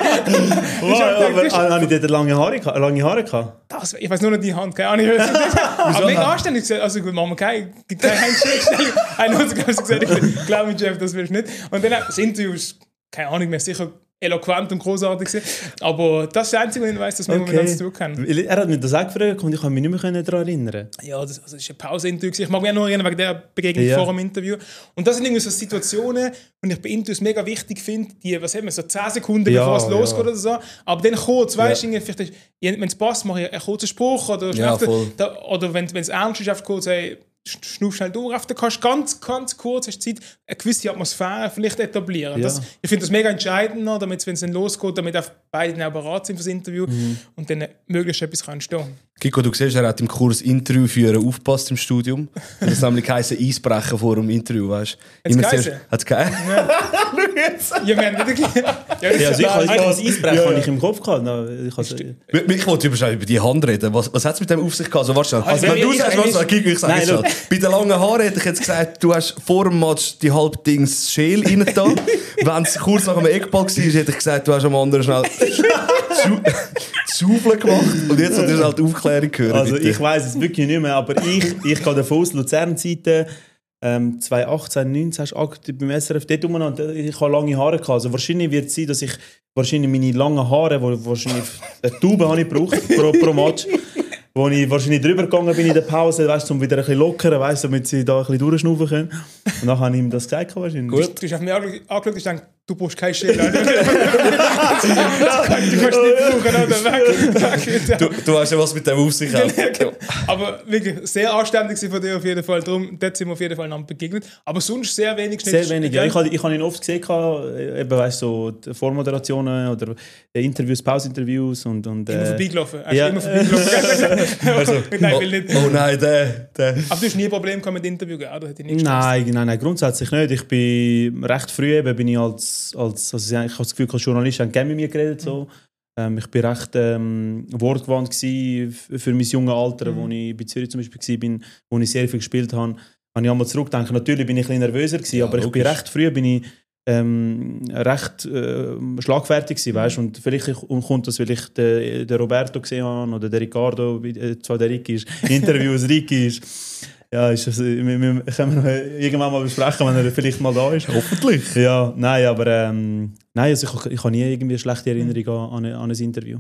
so. Wow, aber habe ich dort lange Haare gehabt? Lange Haare gehabt? Das, ich weiß nur noch die Hand, keine Ahnung. Aber mega anständig gesagt, also gut, machen wir keine, keine Handshake. Einer hat sogar gesagt, glaub mir, Jeff, das willst du nicht. Und dann das Interview ist, keine Ahnung mehr, sicher eloquent und großartig gewesen. Aber das ist das Einzige, was ich weiss, dass wir Okay. miteinander zu tun haben. Weil Er hat mich das auch gefragt und ich kann mich nicht mehr daran erinnern. Ja, das, also das ist ein Pause-Interview gewesen. Ich mag mich auch noch erinnern wegen der Begegnung Ja. vor dem Interview. Und das sind irgendwie so Situationen, die ich bei Interviews mega wichtig finde, die, was haben wir, so zehn Sekunden, Ja, bevor es ja. losgeht oder so. Aber dann kurz, weißt du, vielleicht, wenn es passt, mache ich einen kurzen Spruch oder, Ja, schnell- voll. da, oder wenn es ernst ist, einfach kurz, hey, schnuff schnell durch, einfach, dann kannst du ganz, ganz kurz, hast Zeit, eine gewisse Atmosphäre vielleicht etablieren. Ja. Das, ich finde das mega entscheidend, noch, damit, wenn es dann losgeht, damit auch beide dann auch bereit sind fürs Interview Mhm. und dann möglichst etwas kann entstehen. Kiko, du siehst, er hat im Kurs Interview führen aufgepasst im Studium. Das ist nämlich heisst Eisbrechen vor dem Interview, weißt du? Hat's geheißen? Hat es geheißen? Ja, wir haben nicht ja, das Ja, ist sicher, ich eigentlich- habe das Eisbrechen Ja, habe ja. ich im Kopf gehabt. Na, Ich has, Mich mich wollte über über die Hand reden. Was, was hat es mit dem auf sich gehabt? Also, warte schnell. Also, Wenn wenn du ich- sagst, wenn was ich- sag ich, ich sage Nein, es schon. Bei den langen Haaren hätte ich jetzt gesagt, du hast vor dem Match die halbe Dings Schäl rein da. Wenn es kurz nach dem Eckball war, hätte ich gesagt, du hast am anderen schnell Schaufel gemacht. Und jetzt solltest du halt die Aufklärung hören. Also bitte. ich weiss es wirklich nicht mehr, aber ich, ich gehe davon aus, Luzern-Seite ähm, zwanzig achtzehn, neunzehn hast du aktiv beim S R F dort umeinander. Ich habe lange Haare gehabt. Also wahrscheinlich wird es sein, dass ich wahrscheinlich meine langen Haare, wo wahrscheinlich eine Taube habe ich gebraucht pro, pro Match, wo ich wahrscheinlich drüber gegangen bin in der Pause, weißt, um wieder ein bisschen lockern, weißt, damit sie da ein bisschen durchschnaufen können. Und dann habe ich ihm das gesagt wahrscheinlich. Du hast auf mich angeschaut und gedacht, du brauchst keine Schäle. Du kannst nicht brauchen, oder? Weg, weg. du, du hast ja was mit dem auf sich. Genau. Aber wirklich sehr anständig von dir auf jeden Fall. Darum, dort sind wir auf jeden Fall einander begegnet. Aber sonst sehr wenig Sehr wenig, ja. Ich habe ich hab ihn oft gesehen, äh, eben, weißt, so die Vormoderationen oder äh, Interviews, Pausinterviews und... und Immer äh, vorbeigelaufen. Er ist ja. immer vorbeigelaufen. Also, Nein, oh, will nicht. oh nein, der, der. Aber du hast nie ein Problem gehabt mit Interview, gell? Oder hätte ich nicht Nein, nein, nein, grundsätzlich nicht. Ich bin recht früh eben, bin ich als, als also ich habe das Gefühl, als Journalist haben gerne mit mir geredet. So. Ähm, ich bin recht ähm, wortgewandt gsi f- für mein junges Alter, Mhm. wo ich bei Zürich zum Beispiel war, wo ich sehr viel gespielt habe. Habe ich einmal zurückgedacht. Natürlich bin ich ein bisschen nervöser gewesen, Ja, aber ich bin logisch. recht früh bin ich ähm, recht äh, schlagfertig gewesen, weißt? Und vielleicht ich- und kommt das, weil ich den, den Roberto gesehen habe oder den Ricardo, wie- äh, zwar der Ricky ist, Interviews Ricky ist. Ja, ist das, wir, wir können wir irgendwann mal besprechen, wenn er vielleicht mal da ist. Hoffentlich. Ja, nein, aber ähm, nein, also ich, ich habe nie irgendwie eine schlechte Erinnerung an, an, an ein Interview.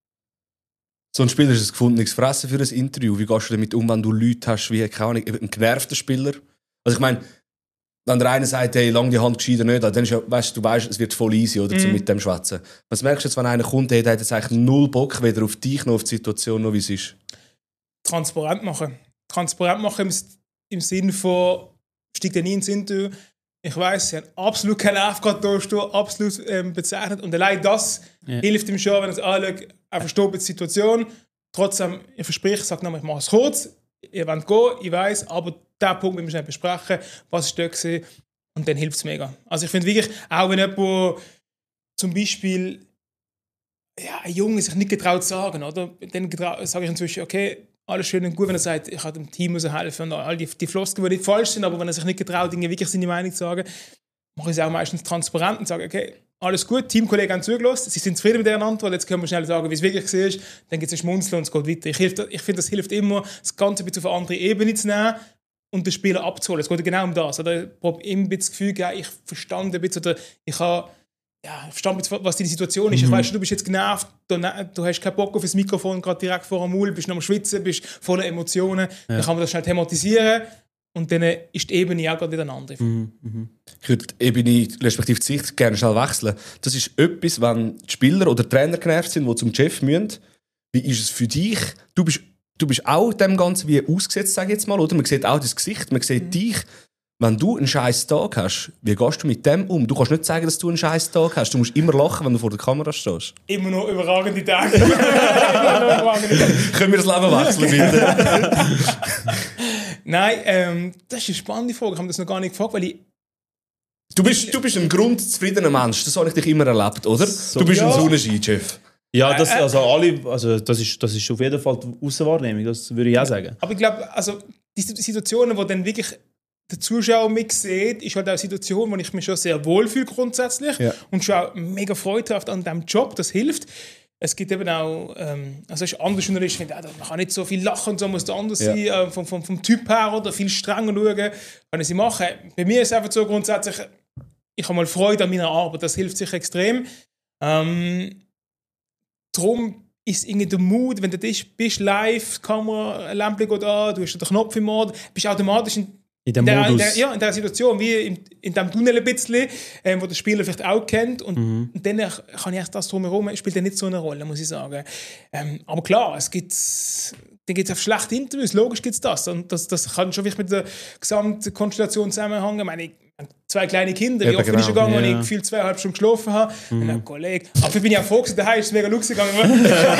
So ein Spieler ist ein gefundenes Fressen für ein Interview. Wie gehst du damit um, wenn du Leute hast, wie, keine Ahnung, einen genervten Spieler? Also ich meine, wenn der eine sagt, hey, lang die Hand gescheiter nicht, dann ist ja, weißt, du weißt, es wird voll easy, oder, zum Mhm. mit dem schwätzen. Was merkst du jetzt, wenn einer kommt, hey, der hat jetzt eigentlich null Bock, weder auf dich noch auf die Situation, noch wie es ist? transparent machen. Transparent machen im, im Sinne von, steigt er nie ins Interview. Ich weiss, sie haben absolut keinen F gerade da stehen, absolut ähm, bezeichnet. Und allein das Ja. hilft ihm schon, wenn er es anschaut, er versteht die Situation. Trotzdem, ich verspreche, ich sage nochmal, ich mache es kurz. Ihr wollt gehen, ich weiss, aber diesen Punkt müssen wir schnell besprechen. Was ist dort gewesen? Und dann hilft es mega. Also ich finde wirklich, auch wenn jemand zum Beispiel ja, ein Junge sich nicht getraut zu sagen, oder? Dann getrau- sage ich inzwischen, okay, alles schön und gut, wenn er sagt, ich kann dem Team muss helfen und all die, die Floskeln, die nicht falsch sind, aber wenn er sich nicht getraut, irgendwie wirklich seine Meinung zu sagen, mache ich es auch meistens transparent und sage, okay, alles gut, Teamkollegen haben zugelassen, sie sind zufrieden mit deren Antwort, jetzt können wir schnell sagen, wie es wirklich war, dann gibt es ein Schmunzeln und es geht weiter. Ich, hilf- ich finde, das hilft immer, das Ganze ein bisschen auf eine andere Ebene zu nehmen und den Spieler abzuholen. Es geht ja genau um das. Oder? Ich habe immer ein bisschen das Gefühl, ja, ich verstand ein bisschen, oder ich habe ja, ich verstehe jetzt, was deine Situation ist. Ich weiss, du bist jetzt genervt, du, du hast keinen Bock auf das Mikrofon, gerade direkt vor dem Maul, bist noch am Schwitzen, bist voller Emotionen. Dann kann man das schnell thematisieren und dann ist die Ebene auch gerade wieder eine andere. Ich würde die Ebene, respektive die Sicht, gerne schnell wechseln. Das ist etwas, wenn die Spieler oder die Trainer genervt sind, die zum Chef müssen. Wie ist es für dich? Du bist, du bist auch dem Ganzen wie ausgesetzt, sage ich jetzt mal, oder? Man sieht auch das Gesicht, man sieht dich. Wenn du einen scheiß Tag hast, wie gehst du mit dem um? Du kannst nicht sagen, dass du einen scheiß Tag hast. Du musst immer lachen, wenn du vor der Kamera stehst. Immer noch überragende Tage. Immer noch überragende Tage. Können wir das Leben wechseln, bitte? Nein, ähm, das ist eine spannende Frage. Ich habe das noch gar nicht gefragt, weil ich Du bist, du bist ein grundzufriedener Mensch. Das habe ich dich immer erlebt, oder? Du bist ja. ein Sonnenschein-Chef. Ja, das, also alle, also das, ist, das ist auf jeden Fall die Aussenwahrnehmung, das würde ich auch sagen. Aber ich glaube, also die Situationen, wo dann wirklich der Zuschauer mich sieht, ist halt auch eine Situation, wo ich mich schon sehr wohl fühle grundsätzlich Ja. und schon auch mega Freude habe an diesem Job, das hilft. Es gibt eben auch, ähm, also es ist andere Journalisten, die finden, ah, man kann nicht so viel lachen und so muss der anders Ja. sein, äh, vom, vom, vom Typ her oder viel strenger schauen, kann sie machen. Bei mir ist es einfach so grundsätzlich, ich habe mal Freude an meiner Arbeit, das hilft sich extrem. Ähm, darum ist irgendwie der Mut, wenn du bist, bist live, Kamera, ein Lämpchen geht an, du hast den Knopf im Ohr, bist automatisch in, In dem in, der, in, Modus. der, ja, in der Situation, wie in, in dem Tunnel ein bisschen, ähm, wo der Spieler vielleicht auch kennt. Und, Mhm. und dann kann ich das drumherum, spielt dann nicht so eine Rolle, muss ich sagen. Ähm, aber klar, es gibt dann gibt es auch schlechte Interviews, logisch gibt es das. Und das, das kann schon mit der gesamten Konstellation zusammenhängen. Ich meine, ich habe zwei kleine Kinder, wie Eben, oft bin ich schon genau. gegangen, Ja. und ich gefühlt zweieinhalb Stunden geschlafen habe. Mhm. Und ein Kollege. Aber dafür bin ich auch froh gewesen, daheim ist es mega lustig gegangen.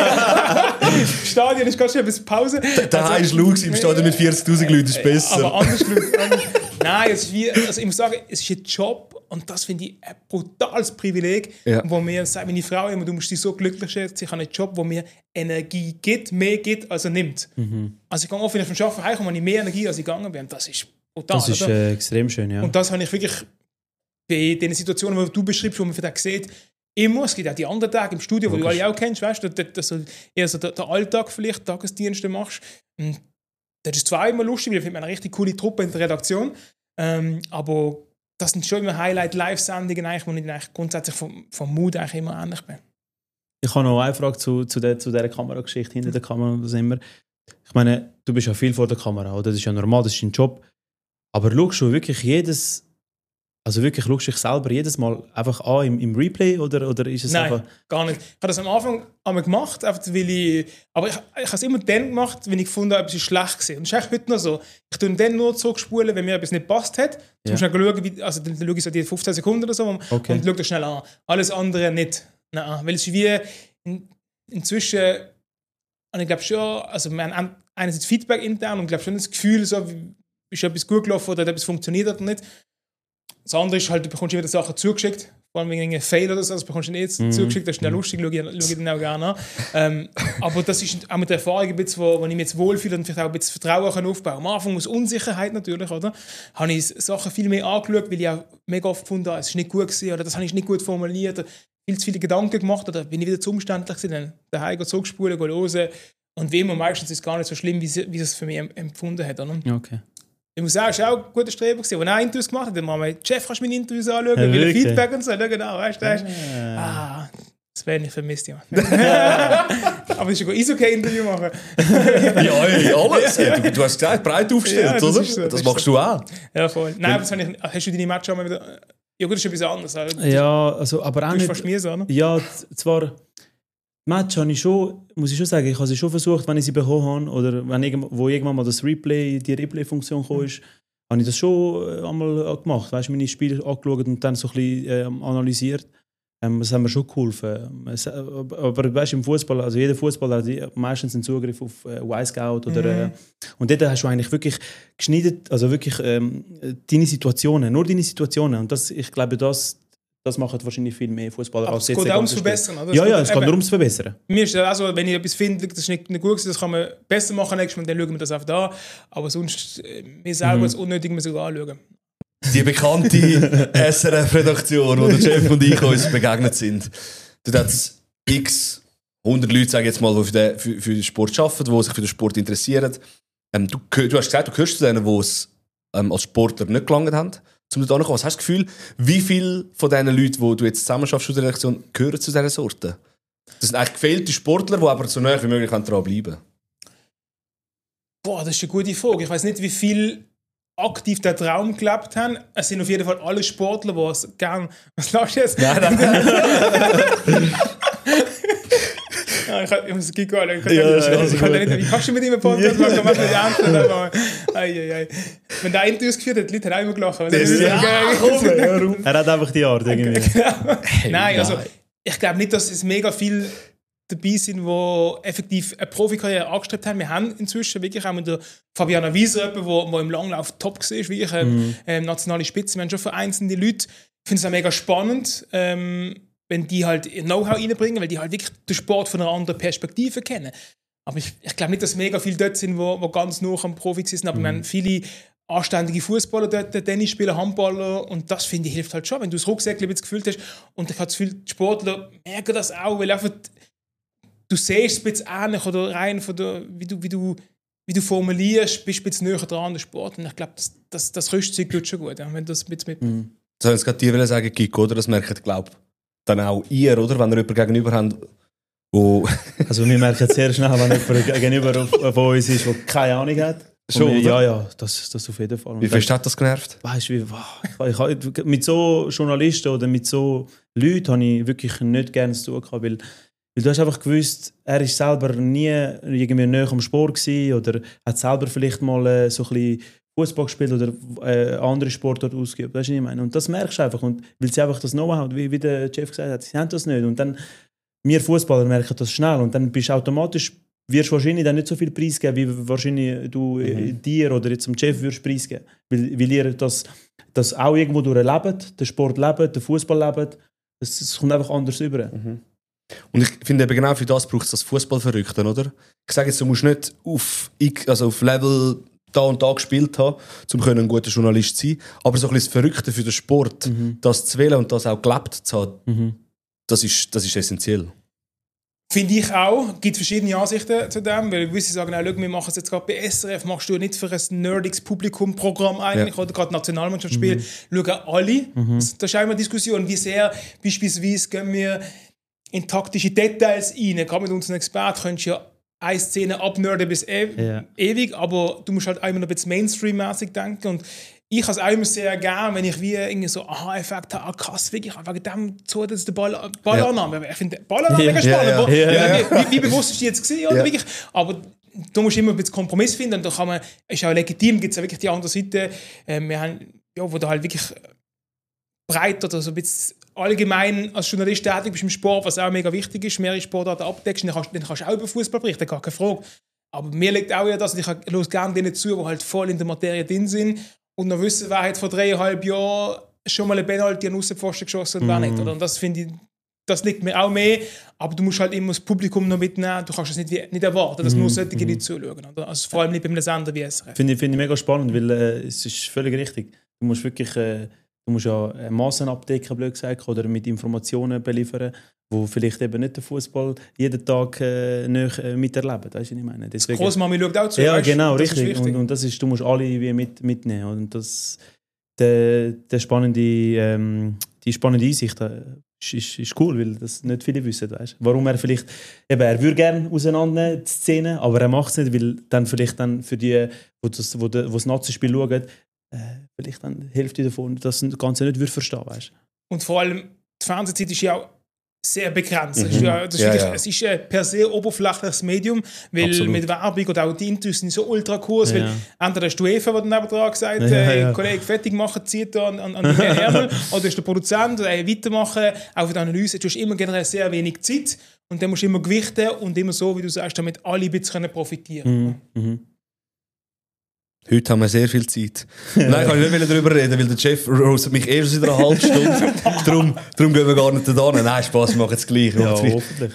Im Stadion ist ganz schön ein bisschen Pause. Da ist Lux im Stadion mit vierzigtausend Leuten, ist besser. Aber anders, anders. Nein, es ist wie, also ich muss sagen, es ist ein Job und das finde ich ein brutales Privileg, Ja. wo mir sagt meine Frau immer, du musst dich so glücklich schätzen, ich habe einen Job, der mir Energie gibt, mehr gibt, als er nimmt. Mhm. Also ich gehe oft, wenn ich vom Arbeiten heimkomme, habe ich mehr Energie, als ich gegangen bin. Das ist brutal. Das ist oder? äh, extrem schön, ja. Und das habe ich wirklich bei den Situationen, die du beschreibst, wo man vielleicht sieht, immer, es gibt auch die anderen Tage im Studio, wo Logisch. du alle auch kennst, weißt du, dass das so eher so der, der Alltag vielleicht, Tagesdienste machst. Und das ist zwar immer lustig, weil ich finde eine richtig coole Truppe in der Redaktion, ähm, aber das sind schon immer Highlight-Live-Sendungen, eigentlich, wo ich eigentlich grundsätzlich vom, vom Mut eigentlich immer ähnlich bin. Ich habe noch eine Frage zu, zu, der, zu dieser Kamerageschichte hinter der Kamera und das immer. Ich meine, du bist ja viel vor der Kamera, oder? Das ist ja normal, das ist dein Job. Aber schaust du wirklich jedes, also wirklich schaust du dich selber jedes Mal einfach an im, im Replay oder, oder ist es Nein, einfach... gar nicht. Ich habe das am Anfang einmal gemacht, einfach weil ich, aber ich, ich habe es immer dann gemacht, wenn ich gefunden habe, etwas ist schlecht war. Und das ist eigentlich heute noch so. Ich tue dann nur zurückspulen, wenn mir etwas nicht passt hat. Zum Ja. Beispiel schauen, wie, also dann schaue ich so die fünfzehn Sekunden oder so und, Okay. und schaue das schnell an. Alles andere nicht. Nein, weil es ist wie in, inzwischen, und ich glaube schon, also wir haben einerseits Feedback intern und ich glaube schon das Gefühl, so, wie- ist etwas gut gelaufen oder hat etwas funktioniert oder nicht. Das andere ist halt, du bekommst immer wieder Sachen zugeschickt, vor allem wegen einem Fail oder so, das bekommst du nicht Mhm. zugeschickt, das ist schnell lustig, schaue ich, schaue ich dann auch gerne an. ähm, aber das ist auch mit der Erfahrung ein bisschen, wo, wo ich mich jetzt wohlfühle und vielleicht auch ein bisschen Vertrauen kann aufbauen. Am Anfang aus Unsicherheit natürlich, oder? Habe ich Sachen viel mehr angeschaut, weil ich auch mega oft gefunden habe, es ist nicht gut gewesen oder das habe ich nicht gut formuliert oder viel zu viele Gedanken gemacht oder bin ich wieder zu umständlich gewesen, dann daheim zurückspulen, gehen hören und wie immer, meistens ist es gar nicht so schlimm, wie sie, wie sie es für mich em- empfunden hat. Oder? Okay. Ich muss sagen, es war auch ein guter Streber, der auch Interviews gemacht hat. Dann haben wir, Chef, kannst du meine Interviews anschauen, Ja, will wirklich? Feedback und so. Ja, genau, weißt du? weißt du. Ah. Ah, das wäre nicht vermisst, ja. Aber ich will ein Eishockey-Interview machen. Ja, ey, alles. Ja, du, du hast gesagt, breit aufgestellt, Ja, das oder? ist so, das das machst ist du auch. Ja, voll. Nein, aber das habe ich, hast du deine Matches auch mal wieder... Ja gut, das ist etwas anderes. Also, Ja, also, aber auch du bist nicht... fast mir so, oder? Ja, z- zwar... Match habe ich schon, muss ich schon sagen, ich habe sie schon versucht, wenn ich sie bekommen habe, oder wenn irgend, wo irgendwann mal das Replay, die Replay-Funktion gekommen ist, habe ich das schon äh, einmal gemacht. Weißt du, meine Spiele angeschaut und dann so ein bisschen ähm, analysiert. Ähm, das hat mir schon geholfen. Es, äh, aber weißt du, im Fußball, also jeder Fußballer hat die- meistens einen Zugriff auf äh, Y-Scout oder Mhm. äh, und dort hast du eigentlich wirklich geschnitten, also wirklich ähm, deine Situationen, nur deine Situationen. Und das, ich glaube, das, das macht wahrscheinlich viel mehr Fußballer Aber als es jetzt geht der auch ums ganze Spiel. Verbessern, oder? Ja, ja, geht es geht eben- nur ums Verbessern. Mir ist es auch so, wenn ich etwas finde, das ist nicht, nicht gut gewesen, das kann man besser machen nächstes Mal, dann schauen wir das einfach da. Aber sonst, äh, mir selber Mhm. ist unnötig, muss ich anschauen. Die bekannte S R F-Redaktion, wo der Chef und ich uns begegnet sind. Dort hat es x hundert Leute, sage ich jetzt mal, die für den, für, für den Sport arbeiten, die sich für den Sport interessieren. Ähm, du, geh- du hast gesagt, du gehörst zu denen, die es ähm, als Sportler nicht gelangt haben, um da hinzukommen. Was hast du das Gefühl, wie viele von diesen Leuten, die du jetzt zusammen schaffst in der Redaktion, gehören zu dieser Sorte? Das sind eigentlich gefehlte Sportler, die aber so nah wie möglich dran bleiben. Boah, das ist eine gute Frage. Ich weiß nicht, wie viel aktiv den Traum gelebt haben. Es sind auf jeden Fall alle Sportler, die es gerne... Was lachst du jetzt? Nein, nein. Ja, ich, kann, ich muss es gehen anschauen. Ich kann Ja, nicht- ja, ich kann also nicht, wie kannst du mit ihm einen Podcast machen? Mach nicht ernst. Aber, ei, ei, ei. Wenn der Interviews geführt hat, die Leute haben auch immer gelacht. Das ist ja, komm, hör auf. Er hat einfach die Art irgendwie. Nein, also ich glaube nicht, dass es mega viel dabei sind, die effektiv eine Profikarriere angestrebt haben. Wir haben inzwischen wirklich auch mit der Fabiana Wieser, die wo, wo im Langlauf top war, wirklich ähm, ähm, nationale Spitze. Wir haben schon vereinzelte Leute. Ich finde es auch mega spannend, ähm, wenn die halt ihr Know-how reinbringen, weil die halt wirklich den Sport von einer anderen Perspektive kennen. Aber ich, ich glaube nicht, dass mega viele dort sind, wo, wo ganz nah am Profi sind. Aber wir haben viele anständige Fußballer dort, Tennisspieler, Handballer. Und das, finde ich, hilft halt schon, wenn du das Rucksäckchen jetzt gefühlt hast. Und ich habe das Gefühl, die Sportler merken das auch, weil einfach du siehst es ein bisschen ähnlich oder rein von der, wie, du, wie, du, wie du formulierst, bist du ein bisschen näher dran an den Sport. Und ich glaube, das, das, das Rüstzeug tut schon gut, ja, wenn du das ein bisschen mit... Mhm. Das haben jetzt gerade dir sagen, Kiko, oder? Das merkt, glaube dann auch ihr, oder? Wenn ihr jemanden gegenüber habt, wo... Also wir merken sehr schnell, wenn jemand gegenüber von uns ist, der keine Ahnung hat. Schon, wir, oder? Ja, ja, das, das auf jeden Fall. Und Wie fest hat das genervt? Weißt du, wie, wow, ich, ich, mit so Journalisten oder mit so Leuten habe ich wirklich nicht gerne zu tun gehabt, weil, weil du hast einfach gewusst, er ist selber nie irgendwie näher am Sport gewesen oder hat selber vielleicht mal äh, so ein bisschen Fußball gespielt oder äh, andere Sportarten ausgeübt. Weißt du, was ich meine? Und das merkst du einfach. Und weil sie einfach das Know-how haben, wie, wie der Chef gesagt hat, sie haben das nicht. Und dann, wir Fußballer merken das schnell und dann bist du automatisch, wirst du wahrscheinlich dann nicht so viel Preis geben, wie wahrscheinlich du mhm. dir oder jetzt dem Chef würdest Preis geben. Weil, weil ihr das, das auch irgendwo durchlebt, den Sport lebt, den Fußball lebt. Das, das kommt einfach anders rüber. Mhm. Und ich finde eben genau für das braucht es das Fußballverrückten, oder? Ich sage jetzt, du musst nicht auf, also auf Level da und da gespielt haben, um ein guter Journalist zu sein, aber so ein bisschen das Verrückte für den Sport, mhm. das zu wählen und das auch gelebt zu haben, mhm. das, ist, das ist essentiell. Finde ich auch. Es gibt verschiedene Ansichten zu dem, weil gewisse sagen, auch, wir machen es jetzt gerade bei S R F, machst du nicht für ein nerdiges Publikum-Programm eigentlich, ja. oder gerade Nationalmannschaftsspiel, mhm. schauen alle. Mhm. Das, das ist auch immer eine Diskussion, wie sehr beispielsweise gehen wir in taktische Details rein. Gerade mit unseren Experten könntest du ja eine Szene abnörden bis e- ja. ewig, aber du musst halt auch immer noch ein bisschen Mainstream-mäßig denken und ich habe es auch immer sehr gerne, wenn ich wie irgendwie so Aha-Effekt habe, ah, krass, wirklich, wegen dem so, dass der Ball, Ballannahme, ja. ich finde Ballannahme ja. mega spannend, ja, ja. Ja, Ja. Wie, wie bewusst ist die jetzt gewesen, oder? Ja. Wirklich? Aber du musst immer ein bisschen Kompromiss finden und da kann man, ist auch legitim, gibt es ja wirklich die andere Seite, äh, wir haben, ja, wo du halt wirklich breit oder so ein bisschen allgemein als Journalist tätig bist im Sport, was auch mega wichtig ist, mehrere Sportarten abdeckst, dann kannst, dann kannst du auch über Fußball berichten, gar keine Frage. Aber mir liegt auch ja das, und ich höre gerne denen zu, die halt voll in der Materie drin sind und noch wissen, wer hat vor dreieinhalb Jahren schon mal einen Penalty an den Aussenpfosten geschossen und wer nicht. Oder? Und das finde ich, das liegt mir auch mehr, aber du musst halt immer das Publikum noch mitnehmen, du kannst es nicht, nicht erwarten, dass nur solche Leute zuschauen. Oder? Also vor allem nicht bei einem Sender wie S R F. Finde ich, find ich mega spannend, weil äh, es ist völlig richtig. Du musst wirklich... Äh, Du musst ja Massen abdecken, blöd gesagt, oder mit Informationen beliefern, wo vielleicht eben nicht den Fußball jeden Tag äh, nicht, äh, miterleben. Weißt du, was ich meine? Deswegen, Großmami schaut auch zu. Ja, weißt, genau, das richtig. Und, und das ist, du musst alle wie mit, mitnehmen. Und das, der, der spannende, ähm, die spannende Einsicht äh, ist, ist, ist cool, weil das nicht viele wissen. Weißt? Warum er vielleicht, eben, er würde gerne auseinandernehmen, die Szene, aber er macht es nicht, weil dann vielleicht dann für die, die das, wo de, wo das Nazi-Spiel schauen, Äh, vielleicht dann die Hälfte davon das Ganze nicht verstehen würde. Und vor allem, die Fernsehzeit ist ja auch sehr begrenzt. Mhm. Das ist ja, das ist ja, wirklich, ja. Es ist ein per se oberflächliches Medium, weil Absolut. Mit Werbung oder auch die Interviews sind so ultra kurz, Ja. weil entweder hast du Eva, der neben dran gesagt hat, Ja, hey, ja. Kollege, fertig machen, zieht da an, an, an den Ärmel, oder ist der Produzent, oder hey, weitermachen, auch für die Analyse. Du hast immer generell sehr wenig Zeit und dann musst du immer gewichten und immer so, wie du sagst, damit alle ein bisschen profitieren. Mhm. Mhm. Heute haben wir sehr viel Zeit. Nein, kann ich nicht darüber reden, weil der Chef roastet mich erst seit einer halben Stunde. darum, darum gehen wir gar nicht da hin. Nein, Spaß, wir machen es gleich. Ja, Machen es hoffentlich.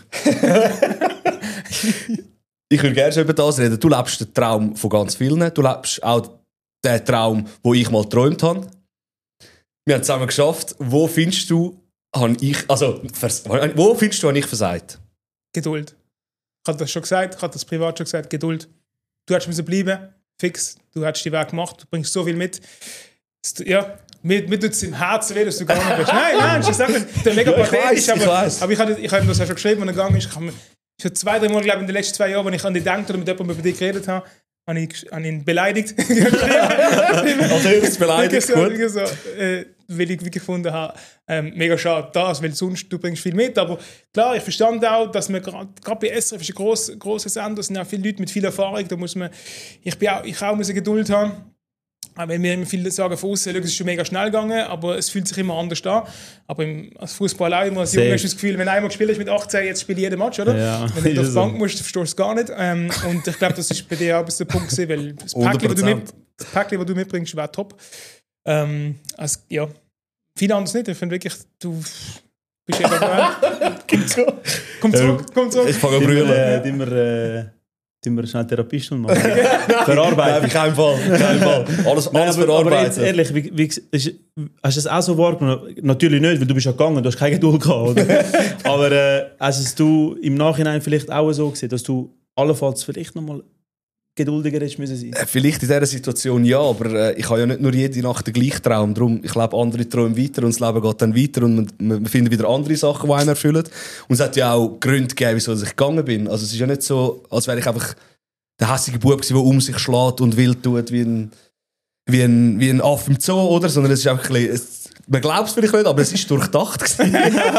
Ich würde gerne schon über das reden. Du lebst den Traum von ganz vielen. Du lebst auch den Traum, den ich mal geträumt habe. Wir haben es zusammen geschafft. Wo findest du, habe ich, also, vers- wo findest du, habe ich versagt? Geduld. Ich habe das schon gesagt, ich habe das privat schon gesagt, Geduld. Du hättest müssen bleiben, fix, du hättest die Weg gemacht, du bringst so viel mit. Ja, mir, mir tut es im Herzen weh, dass du gar nicht bist. Nein, nein, ich sage nicht, der mega Ja, ich pathetisch, weiss, ich aber, weiss. aber ich habe ich hab ihm das ja schon geschrieben, als er gegangen ist. Ich habe schon zwei, drei Mal, glaube ich, in den letzten zwei Jahren, wenn ich an dich denke oder mit jemandem über dich geredet habe, habe ich an ihn beleidigt. Also höchst beleidigt, so, gut. so, äh, weil ich wirklich gefunden habe, ähm, mega schade das, weil sonst du bringst viel mit. Aber klar, ich verstand auch, dass man gerade bei S R F ist ein gross, grosses Sender, es sind auch viele Leute mit viel Erfahrung, da muss man, ich bin auch, ich auch muss Geduld haben. Auch wenn wir immer viele sagen von außen, es ist schon mega schnell gegangen, aber es fühlt sich immer anders an. Aber im, als Fußball auch immer, als Junge hast du das Gefühl, wenn du einmal gespielt hast mit achtzehn, jetzt spiele ich jeden Match, oder? Ja, wenn du auf die so. Bank musst, verstehst du es gar nicht. Ähm, und ich glaube, das ist bei dir auch ein bisschen der Punkt gewesen, weil das Päckchen, das du, mit, das Päckchen, das du mitbringst, wäre top. Ähm, also, ja, viel anderes nicht. Ich finde wirklich, du bist eben da. Komm zurück, komm zurück. Ich fange an Immer, brüllen. äh, immer, äh, immer schnell Therapiestunde machen. Verarbeiten. Nein, kein Fall. Kein Fall. Alles, Nein, alles aber, aber verarbeiten. jetzt ehrlich, wie, wie, ist, hast du das auch so wahrgenommen? Natürlich nicht, weil du bist ja gegangen, du hast keine Geduld gehabt. Oder? Aber äh, hast es du im Nachhinein vielleicht auch so gesehen, dass du allenfalls vielleicht nochmal geduldiger hättest müssen sein. Äh, vielleicht in dieser Situation ja, aber äh, ich habe ja nicht nur jede Nacht den gleichen Traum. Darum, ich glaube, andere träumen weiter und das Leben geht dann weiter und man, man findet wieder andere Sachen, die einen erfüllen. Und es hat ja auch Gründe gegeben, wieso ich gegangen bin. Also es ist ja nicht so, als wäre ich einfach der hässige Bub gewesen, der um sich schlägt und wild tut wie ein, wie ein, wie ein Affe im Zoo, oder? Sondern es ist einfach ein bisschen, es, man glaubt es vielleicht nicht, aber es ist durchdacht gewesen.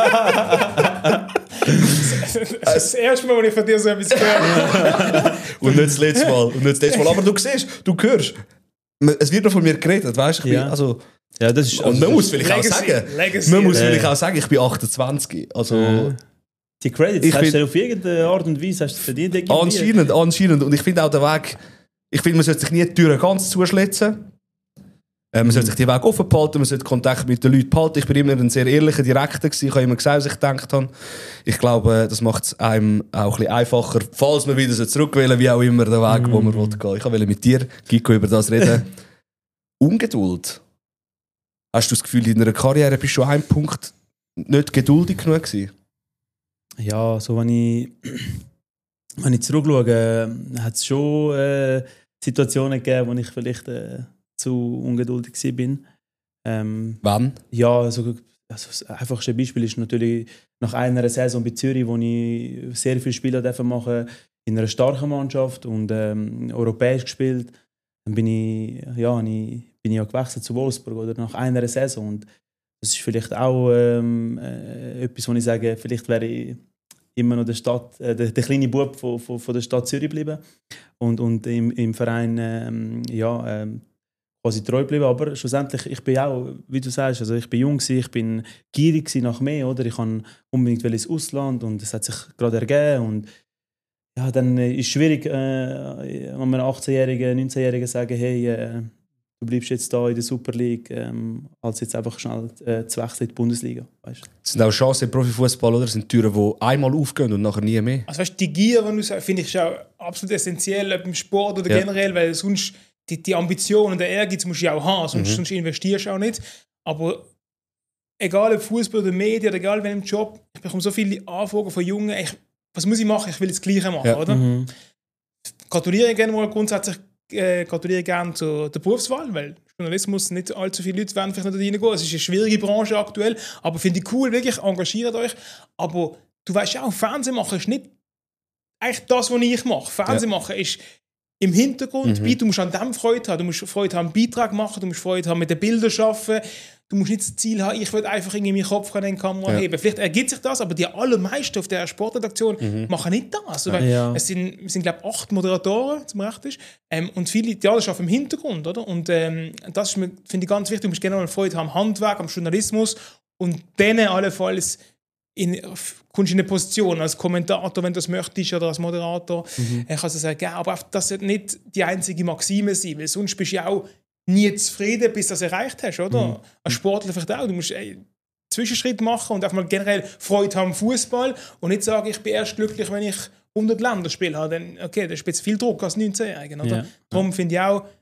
Das ist das erste Mal, wo ich von dir so etwas gehört. Und nicht das letzte Mal. Und nicht das letzte Mal. Aber du siehst, du hörst, es wird noch von mir geredet, weißt du? Ja. Also, Ja, das ist, und man muss vielleicht Legacy, auch sagen, Legacy. man muss Ja. vielleicht auch sagen, ich bin achtundzwanzig. Also, Ja. Die Credits Ich hast find- du auf irgendeine Art und Weise hast du verdient. irgendwie. anscheinend, anscheinend. Und ich finde auch den Weg, ich finde, man sollte sich nie die Türen ganz zuschlitzen. Äh, man sollte sich die Weg offen behalten, man sollte Kontakt mit den Leuten behalten. Ich bin immer ein sehr ehrlicher, direkter gewesen. Ich habe immer gesagt, was ich gedacht habe. Ich glaube, das macht es einem auch ein bisschen einfacher, falls man wieder so zurückwählen, wie auch immer der Weg, wo man will gehen. Ich wollte mit dir, Giko, über das reden. Ungeduld. Hast du das Gefühl, in deiner Karriere bist du an einem Punkt nicht geduldig genug gewesen? Ja, so wenn ich, wenn ich zurückschaue, äh, hat es schon äh, Situationen gegeben, wo ich vielleicht äh, zu ungeduldig war. Ähm, Wann? ja, also, also das einfachste Beispiel ist natürlich nach einer Saison bei Zürich, wo ich sehr viele Spiele machen durfte, in einer starken Mannschaft und ähm, europäisch gespielt. Dann bin ich, ja, ich, bin ich ja gewechselt zu Wolfsburg oder nach einer Saison. Und das ist vielleicht auch ähm, äh, etwas, wo ich sage, vielleicht wäre ich immer noch der, Stadt, äh, der, der kleine Bub von, von, von der Stadt Zürich geblieben und, und im, im Verein ähm, ja, ähm, quasi treu geblieben. Aber schlussendlich, ich bin auch, wie du sagst, also ich bin jung gewesen, ich bin gierig gewesen nach mehr, oder? Ich kann unbedingt ins Ausland und es hat sich gerade ergeben und ja, dann ist es schwierig, äh, wenn man achtzehnjährigen, neunzehnjährigen sagen, hey, äh, du bleibst jetzt da in der Super League, ähm, als jetzt einfach schnell äh, zu wechseln in die Bundesliga. Weißt? Es sind auch Chancen im Profifußball, oder? Es sind Türen, die einmal aufgehen und nachher nie mehr. Also weißt, die Gier, die du sagst, finde ich ist auch absolut essentiell, ob im Sport oder Ja. generell, weil sonst die, die Ambition und der Ehrgeiz musst du ja auch haben, sonst, mhm. sonst investierst du auch nicht. Aber egal ob Fußball oder Medien oder egal welchem Job, ich bekomme so viele Anfragen von Jungen, ich, was muss ich machen? Ich will das Gleiche machen, Ja. oder? Mhm. Gratuliere gerne mal grundsätzlich äh, gratuliere gerne zu der Berufswahl, weil Journalismus, nicht allzu viele Leute werden vielleicht nicht reingehen. Es ist eine schwierige Branche aktuell, aber finde ich cool, wirklich, engagiert euch. Aber du weißt ja auch, Fernsehen machen ist nicht eigentlich das, was ich mache. Fernsehen machen ist im Hintergrund, mhm. du musst an dem Freude haben, du musst Freude haben, einen Beitrag machen, du musst Freude haben, mit den Bildern arbeiten, du musst nicht das Ziel haben, ich will einfach irgendwie meinen Kopf an den Kamera Ja. heben. Vielleicht ergibt sich das, aber die allermeisten auf der Sportredaktion mhm. machen nicht das. Weil Ja. Es sind, es sind glaube ich, acht Moderatoren, zum Recht ist, ähm, und viele, die alle arbeiten im Hintergrund, oder? Und ähm, das ist mir, finde ich, ganz wichtig, du musst generell Freude haben am Handwerk, am Journalismus und denen allenfalls in, kommst in eine Position als Kommentator, wenn du das möchtest, oder als Moderator, mhm. äh, kannst du sagen, ja, aber das sollte nicht die einzige Maxime sein, weil sonst bist du ja auch nie zufrieden, bis du das erreicht hast, oder? Mhm. Als Sportler vielleicht auch. Du musst ey, Zwischenschritt machen und einfach mal generell Freude haben am Fußball und nicht sagen, ich bin erst glücklich, wenn ich hundert Länderspiele habe. Dann, okay, das ist jetzt viel Druck als neunzehnjähriger, oder? Ja. Darum finde ich auch,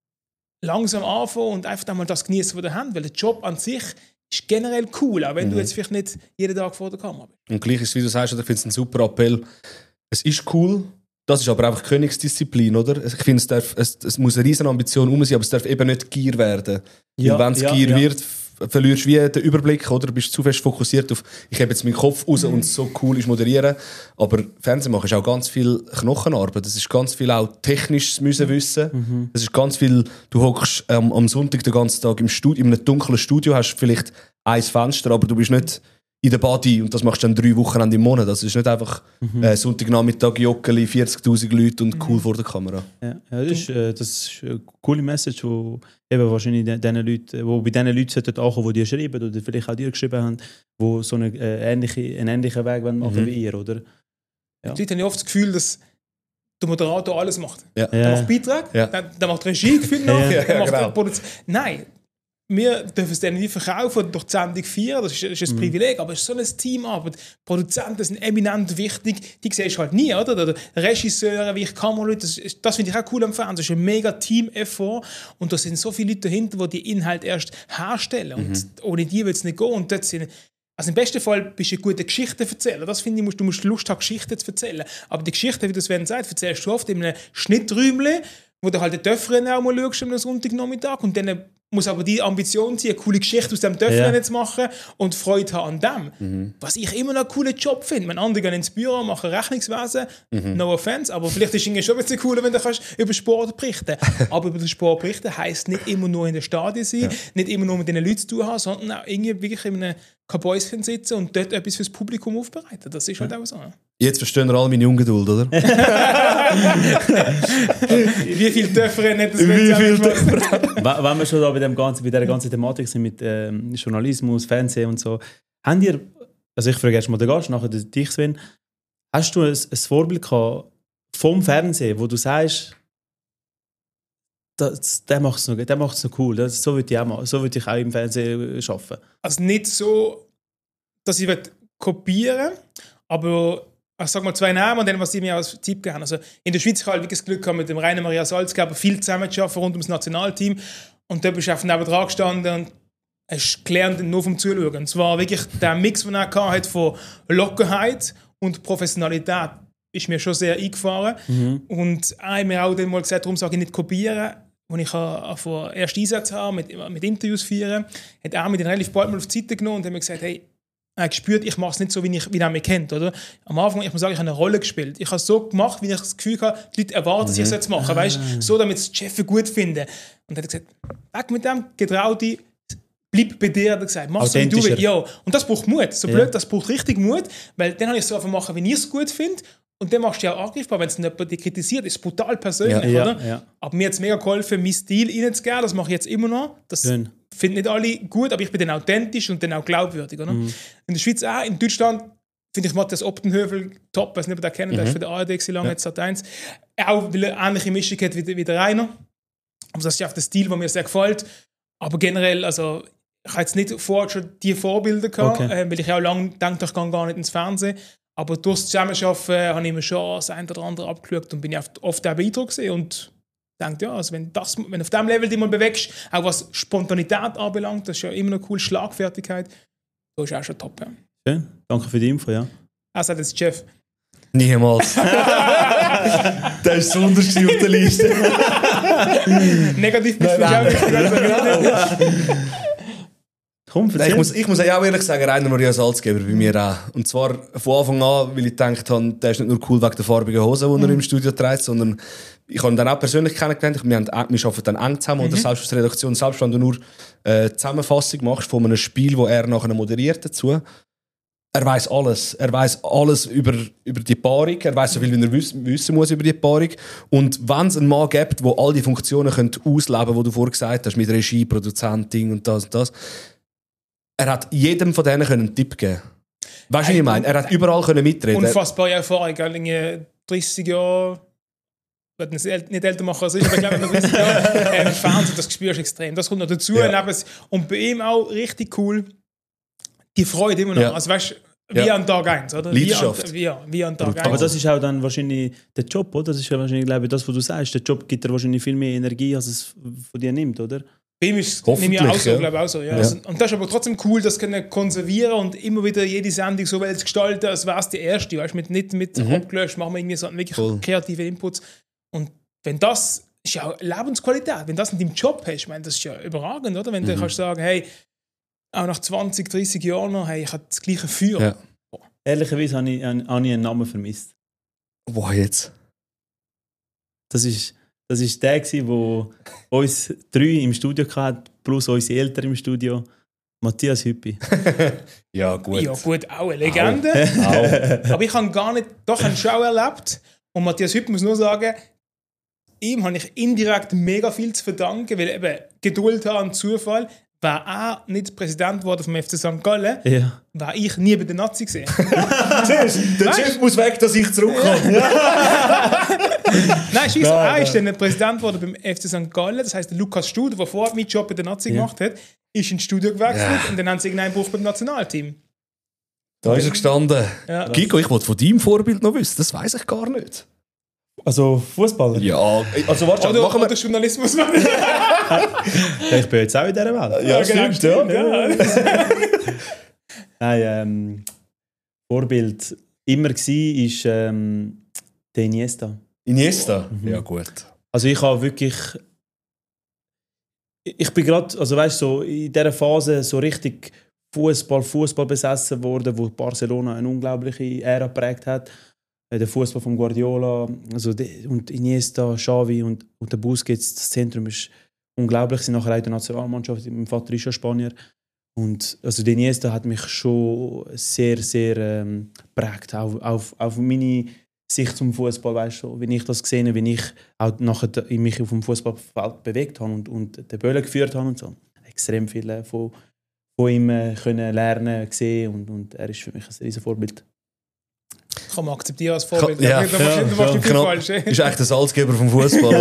langsam anfangen und einfach einmal das genießen, was du hast, weil der Job an sich ist generell cool, auch wenn mhm. du jetzt vielleicht nicht jeden Tag vor der Kamera bist. Und gleich ist es, wie du sagst, ich finde es ein super Appell. Es ist cool, das ist aber einfach Königsdisziplin, oder? Ich finde, es, darf, es, es muss eine riesen Ambition um sein, aber es darf eben nicht Gier werden. Ja, Weil wenn es ja, Gier ja. wird, f- verlierst du wie den Überblick, oder? Du bist zu fest fokussiert auf, ich habe jetzt meinen Kopf raus und so cool ist moderieren. Aber Fernsehen machen ist auch ganz viel Knochenarbeit. Das ist ganz viel auch technisches müssen wissen. Mhm. Das ist ganz viel, du hockst ähm, am Sonntag den ganzen Tag im Studio, in einem dunklen Studio, hast vielleicht ein Fenster, aber du bist nicht in der Body und das machst du dann drei Wochen im Monat. Das ist nicht einfach Mhm. äh, Sonntagnachmittag Joggeli, vierzigtausend Leute und cool vor der Kamera. Ja, ja, das, ist, äh, das ist eine coole Message, wo eben wahrscheinlich de- denen Leute, wo bei diesen Leuten sollten ankommen, die dir schreiben oder vielleicht auch dir geschrieben haben, die so eine, äh, ähnliche, einen ähnlichen Weg machen Mhm. wie ihr, oder? Ja. Die Leute haben ja oft das Gefühl, dass der Moderator alles macht. Ja. Der Ja. macht Beitrag, Ja. der, der macht Regie gefühlt noch, Ja, der ja, macht genau. Produz- Nein, wir dürfen es dann wie verkaufen durch die Sendung vier, das ist, das ist ein Privileg, aber es ist so ein Teamarbeit. Produzenten sind eminent wichtig, die siehst du halt nie, oder? Oder Regisseure, wie ich Kameraleute, das, ist- das finde ich auch cool am Fernsehen, das ist ein mega Team-Effort und da sind so viele Leute dahinter, die die Inhalte erst herstellen und ohne die wird es nicht gehen und dort sind Also im besten Fall bist du ein guter Geschichtenverzähler. Das finde ich, musst, du musst Lust haben, Geschichten zu erzählen. Aber die Geschichte, wie du Sven sagt, erzählst du oft in einem Schnitträumchen, wo du halt den Dörfrennen auch mal schaust am Sonntagnachmittag und dann muss aber die Ambition sein, eine coole Geschichte aus dem Dörfrennen ja. zu machen und Freude haben an dem. Mhm. Was ich immer noch einen coolen Job finde. Wenn andere gehen ins Büro, machen Rechnungswesen, mhm. no offense, aber vielleicht ist es schon ein bisschen cooler, wenn du kannst über Sport berichten kannst. Aber über den Sport berichten heisst nicht immer nur in der Stadien sein, ja. nicht immer nur mit den Leuten zu tun haben, sondern auch irgendwie wirklich in einem Kabäuschen sitzen und dort etwas fürs Publikum aufbereiten. Das ist halt ja. auch so. Jetzt verstehen wir alle meine Ungeduld, oder? Wie viele Dörfrennen hat das Wie viel Dörfrennen? Wenn wir schon da bei, dem ganzen, bei dieser ganzen Thematik sind mit ähm, Journalismus, Fernsehen und so, habt ihr, also ich frage erst mal den Gast, nachher dich, Sven, hast du ein, ein Vorbild gehabt vom Fernsehen, wo du sagst, das, der macht es noch, der macht's noch cool, das, so würde ich auch machen, so würde ich auch im Fernsehen arbeiten? Also nicht so, dass ich kopieren will, aber ich sage mal zwei Namen und dann, was ich mir als Tipp gegeben habe. Also in der Schweiz habe ich wirklich das Glück gehabt, mit dem Rainer Maria Salzgeber viel zusammenzuarbeiten rund ums Nationalteam. Und da bist du einfach neben dran gestanden und hast gelernt, nur vom Zuschauen. Und zwar wirklich der Mix, den er hatte von Lockerheit und Professionalität, ist mir schon sehr eingefahren. Mhm. Und er hat mir auch dann mal gesagt, darum sage ich nicht kopieren, als ich vor erst Einsätze habe, mit, mit Interviews führen, hat er mich dann relativ bald mal auf die Seite genommen und hat mir gesagt, hey, er hat gespürt, ich mache es nicht so, wie, ich, wie er mich kennt. Oder? Am Anfang, ich muss sagen, ich habe eine Rolle gespielt. Ich habe es so gemacht, wie ich das Gefühl habe, die Leute erwarten, dass ich es jetzt mache. Ah. Weißt? So, damit es die Chefs gut finden. Und er hat gesagt, weg mit dem, getrau dich, bleib bei dir. Er hat gesagt, mach so, wie du willst. Ja. Und das braucht Mut. So blöd, ja. das braucht richtig Mut. Weil dann habe ich es so einfach machen, wie ich es gut finde. Und dann machst du ja auch angreifbar, wenn es jemand dich kritisiert, ist es brutal persönlich. Ja. Oder? Ja. Ja. Aber mir hat es mega geholfen, meinen Stil reinzugeben. Das mache ich jetzt immer noch. Das Schön. Finden nicht alle gut, aber ich bin dann authentisch und dann auch glaubwürdig. Oder? Mhm. In der Schweiz auch, in Deutschland finde ich Matthias Optenhövel top, ich weiß nicht, ob ihr den kennt, mhm. der ist für die A R D lange, ja. jetzt Sat eins. Auch weil er eine ähnliche Mischung hat wie, wie der Rainer. Also das ist auch der Stil, der mir sehr gefällt. Aber generell, also ich habe jetzt nicht vorher schon diese Vorbilder gehabt, okay. äh, weil ich auch lange gedacht, ich gehe gar nicht ins Fernsehen. Aber durchs Zusammenarbeiten äh, habe ich mir schon das eine oder andere abgeschaut und bin oft, oft auch beeindruckt und denke, ja, also wenn, das, wenn du auf diesem Level dich mal bewegst, auch was Spontanität anbelangt, das ist ja immer noch cool, Schlagfertigkeit, das ist auch schon top. Ja. Schön, danke für die Info, ja. Er sagt jetzt Chef. Niemals. Der ist besonders auf der Liste. Negativ bist du auch nicht. Komm, Nein, ich, muss, ich muss auch ehrlich sagen, Rainer Maria Salzgeber bei mir auch. Und zwar von Anfang an, weil ich gedacht habe, der ist nicht nur cool wegen der farbigen Hose, die er mhm. im Studio trägt, sondern ich habe ihn dann auch persönlich kennengelernt. Wir, haben, wir arbeiten dann eng zusammen, mhm. oder selbst als Redaktion, selbst wenn du nur eine Zusammenfassung machst von einem Spiel, das er nachher moderiert dazu. Er weiss alles. Er weiss alles über, über die Paarung. Er weiss so viel, wie er wissen, wissen muss über die Paarung. Und wenn es einen Mann gibt, der all die Funktionen könnte ausleben könnte, die du vorher gesagt hast, mit Regie, Produzentin und das und das, er hat jedem von denen einen Tipp geben. Weißt du, was ich meine? Er hat überall können mitreden. Unfassbare Erfahrung. In dreißig Jahren, ich will nicht älter machen als ich, aber ich glaube, in dreißig Jahren äh, Fernsehen, das spürst du extrem. Das kommt noch dazu. Ja. Und bei ihm auch richtig cool, die Freude immer noch. Ja. Also weißt wie ja. an Tag eins, oder? Leidenschaft. Wie an, wie, wie an Tag eins. Aber das ist auch dann wahrscheinlich der Job, oder? Das ist ja wahrscheinlich, glaube ich, das, was du sagst. Der Job gibt dir wahrscheinlich viel mehr Energie, als es von dir nimmt, oder? Bei ihm ist es mir auch so, ja. glaube ich auch so. Ja. Ja. Und das ist aber trotzdem cool, das können konservieren und immer wieder jede Sendung so zu gestalten, als wäre es die erste. Weißt? Mit, nicht mit mhm. abgelöscht, machen wir irgendwie so wirklich cool. kreative Inputs. Und wenn das, ist ja auch Lebensqualität, wenn das in deinem Job hast, ich meine, das ist ja überragend, oder? Wenn mhm. du kannst sagen, hey, auch nach zwanzig, dreißig Jahren noch, hey, ich habe das gleiche Feuer. Ja. Ehrlicherweise habe ich, habe ich einen Namen vermisst. Wo jetzt? Das ist... Das war der, der uns drei im Studio hatte, plus unsere Eltern im Studio. Matthias Hüppi. Ja, gut. Ja, gut, auch eine Legende. Auch. Aber ich habe gar nicht, doch einen Show erlebt. Und Matthias Hüppi muss nur sagen, ihm habe ich indirekt mega viel zu verdanken, weil eben Geduld haben und Zufall. Wäre er nicht Präsident geworden vom F C Sankt Gallen, ja. wäre ich nie bei den Nazis gesehen. Der Chef muss weg, dass ich zurückkomme. Nein, scheiße, er ist dann Präsident geworden beim F C Sankt Gallen. Das heisst, der Lukas Studer, der vorher meinen Job bei den Nazis ja. gemacht hat, ist ins Studio gewechselt ja. und dann haben sie irgendeinen Bruch beim Nationalteam. Da ist er gestanden. Ja. Gigo, ich wollte von deinem Vorbild noch wissen, das weiss ich gar nicht. Also Fußballer? Ja, also warte, oder, machen wir... Oder Journalismus. Ja, ich bin jetzt auch in dieser Welt. Ja, ja stimmt, ja. ja. Nein, ähm, Vorbild immer gsi ist ähm, der Iniesta. Iniesta? Mhm. Ja, gut. Also ich habe wirklich... Ich bin gerade, also weißt so in dieser Phase so richtig Fußball, Fußball besessen worden, wo Barcelona eine unglaubliche Ära geprägt hat. Der Fußball von Guardiola, also die, und Iniesta, Xavi und, und der Busquets, das Zentrum ist unglaublich. Sie sind nachher auch in der Nationalmannschaft, mein Vater ist ja Spanier. Und also der Iniesta hat mich schon sehr, sehr ähm, geprägt, auf, auf, auf meine Sicht zum Fußball, weißt du, wenn ich das gesehen habe, wenn ich auch nachher mich auf dem Fußballfeld bewegt habe und, und den Böllen geführt habe und so. Extrem viel von, von ihm äh, können lernen, sehen und, und er ist für mich ein riesen Vorbild. Kann man akzeptieren als Vorbild. Ja, ja, da machst du ja, ja, viel genau. falsch. Ist echt der Salzgeber vom Fußball.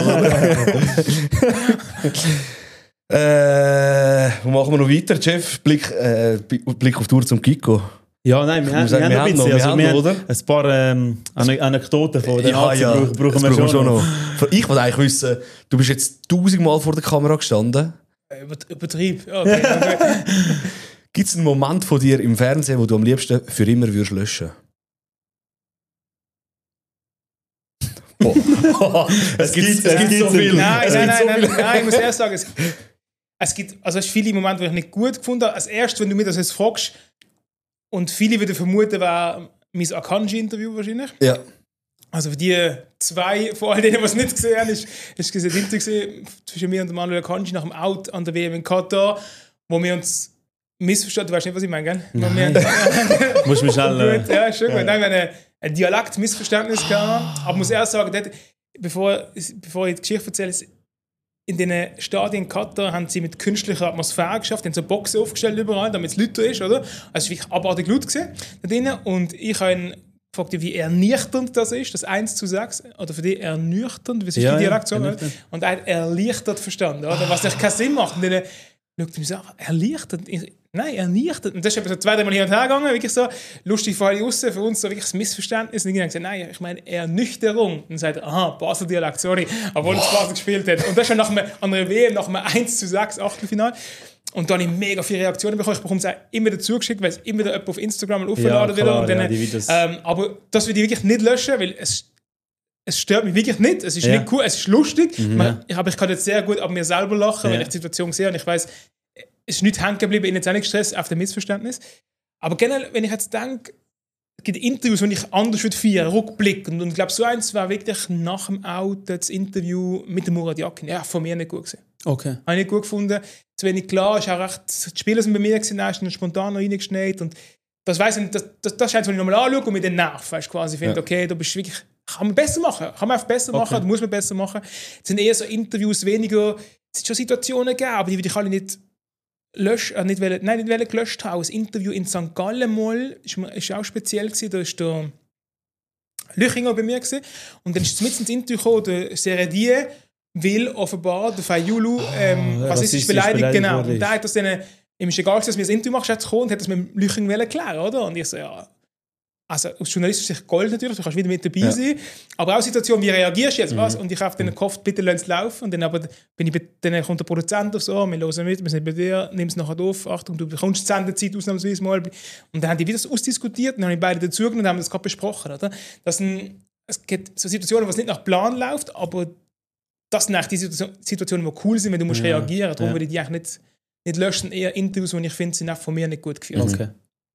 äh, wo machen wir noch weiter, Jeff? Blick, äh, Blick auf die Uhr zum Kiko. Ja, nein, wir, haben, sagen, wir, haben wir ein bisschen, haben noch, also wir wir haben noch, haben ein paar ähm, Ane- Anekdoten von den Ja, Nazi ja, brauchen, brauchen das wir brauchen schon wir noch. noch. Ich wollte eigentlich wissen, du bist jetzt tausendmal vor der Kamera gestanden. Über, Übertrieb. Okay. Gibt es einen Moment von dir im Fernsehen, wo du am liebsten für immer würdest löschen? Oh. es gibt, es gibt so viel. Nein, Es nein, gibt nein, so nein, viel. nein, nein, ich muss erst sagen, es, es gibt also es viele Momente, die ich nicht gut gefunden habe. Als erstes, wenn du mir das jetzt fragst, und viele würden vermuten, war mein Akanji-Interview wahrscheinlich. Ja. Also für die zwei, von all denen, die es nicht gesehen haben, ist, ist ein Interview gesehen zwischen mir und Manuel Akanji nach dem Out an der W M in Katar, wo wir uns missverstanden, du weißt nicht, was ich meine, gell? Nein. Musst du mich schnell... Gut, ja, ist schon gut. Nein, wir haben ein, ein Dialektmissverständnis gehabt. Aber ich muss erst sagen, dort, bevor, bevor ich die Geschichte erzähle, in den Stadien in Katar haben sie mit künstlicher Atmosphäre geschafft, haben so Boxen aufgestellt überall, damit es Leute ist, oder? Also es war wirklich abartig laut gewesen, da drinnen. Und ich habe ihn gefragt, wie ernüchternd das ist, das eins zu sechs, oder für dich ernüchternd, wie ist Ja, die ja, Dialekt so? ernüchternd. Und er hat erleichtert verstanden, oder? Was nicht keinen Sinn macht. Und dann schaut er mich so an, erleichtert? Ich, nein, erleichtert. Und das ist eben so zwei, drei Mal hin und her gegangen, wirklich so, lustig für alle Russen, für uns so wirklich ein Missverständnis. Und ich habe gesagt, nein, ich meine Ernüchterung. Und dann sagt er, aha, Basel-Dialekt, sorry, obwohl er zu Basel gespielt hat. Und das ist schon nach einem, an einer W M, nach einem eins zu sechs Achtelfinale. Und da habe ich mega viele Reaktionen bekommen. Ich bekomme es auch immer dazu geschickt, weil es immer wieder jemand auf Instagram aufgeladen Ja, wird. Und dann, ja, die Videos. ähm, aber das will ich wirklich nicht löschen, weil es Es stört mich wirklich nicht. Es ist Ja. nicht cool, es ist lustig. Mhm. Man, ich, aber ich kann jetzt sehr gut an mir selber lachen, Ja. wenn ich die Situation sehe und ich weiß, es ist nicht hängen geblieben, ich jetzt auch nicht gestresst auf dem Missverständnis. Aber generell, wenn ich jetzt denke, es gibt Interviews, die ich anders würde feiern, rückblickend. Und ich glaube, so eins war wirklich nach dem Out das Interview mit dem Murat Yakin. Ja, von mir nicht gut gewesen. Okay. Habe ich nicht gut gefunden. Zu wenig klar, ist auch recht, die Spieler sind bei mir gewesen, da ist dann spontan noch reingeschneit. Und das weiss ich, das, das, das ist eins, was ich nochmal anschaue und mit den Nerv, weißt, quasi finde, Ja. okay, du bist wirklich, kann man besser machen, kann man einfach besser machen, Okay. muss man besser machen. Es sind eher so Interviews, weniger, es sind schon Situationen gegeben, aber die würde ich alle nicht löschen, äh, nicht wollen, nein, nicht wollen gelöscht haben. Ein Interview in Sankt Gallen mal, ist, ist auch speziell gewesen, da ist der Lüchinger bei mir gewesen. Und dann ist mit ins Interview gekommen, der Seredier will offenbar der Fayulu ähm, Ah, rassistisch rassistisch beleidigt, beleidigt genau. worden Und ist. der hat das dann, ihm ist egal, dass mir das Interview machst, jetzt gekommen und hat das mit dem Lüchinger wollen klären, oder? Und ich so, ja, also aus journalistischer Sicht Gold natürlich, du kannst wieder mit dabei Ja. sein, aber auch Situation, wie reagierst du jetzt, Mhm. was? Und ich habe dann gehofft, bitte lass es laufen. Und dann, aber bin ich bei, dann kommt der Produzent auf so, wir hören mit, wir sind bei dir, nimm es nachher auf, Achtung, du bekommst die Sendezeit ausnahmsweise mal. Und dann haben die wieder das ausdiskutiert, und dann haben die beide dazugenommen und haben das gerade besprochen, oder? Das sind, es gibt so Situationen, wo es nicht nach Plan läuft, aber das sind eigentlich die Situ- Situationen, die cool sind, wenn du musst Ja. reagieren. Darum Ja. würde ich die eigentlich nicht, nicht löschen, eher Interviews, die ich finde, sind auch von mir nicht gut geführt. Okay.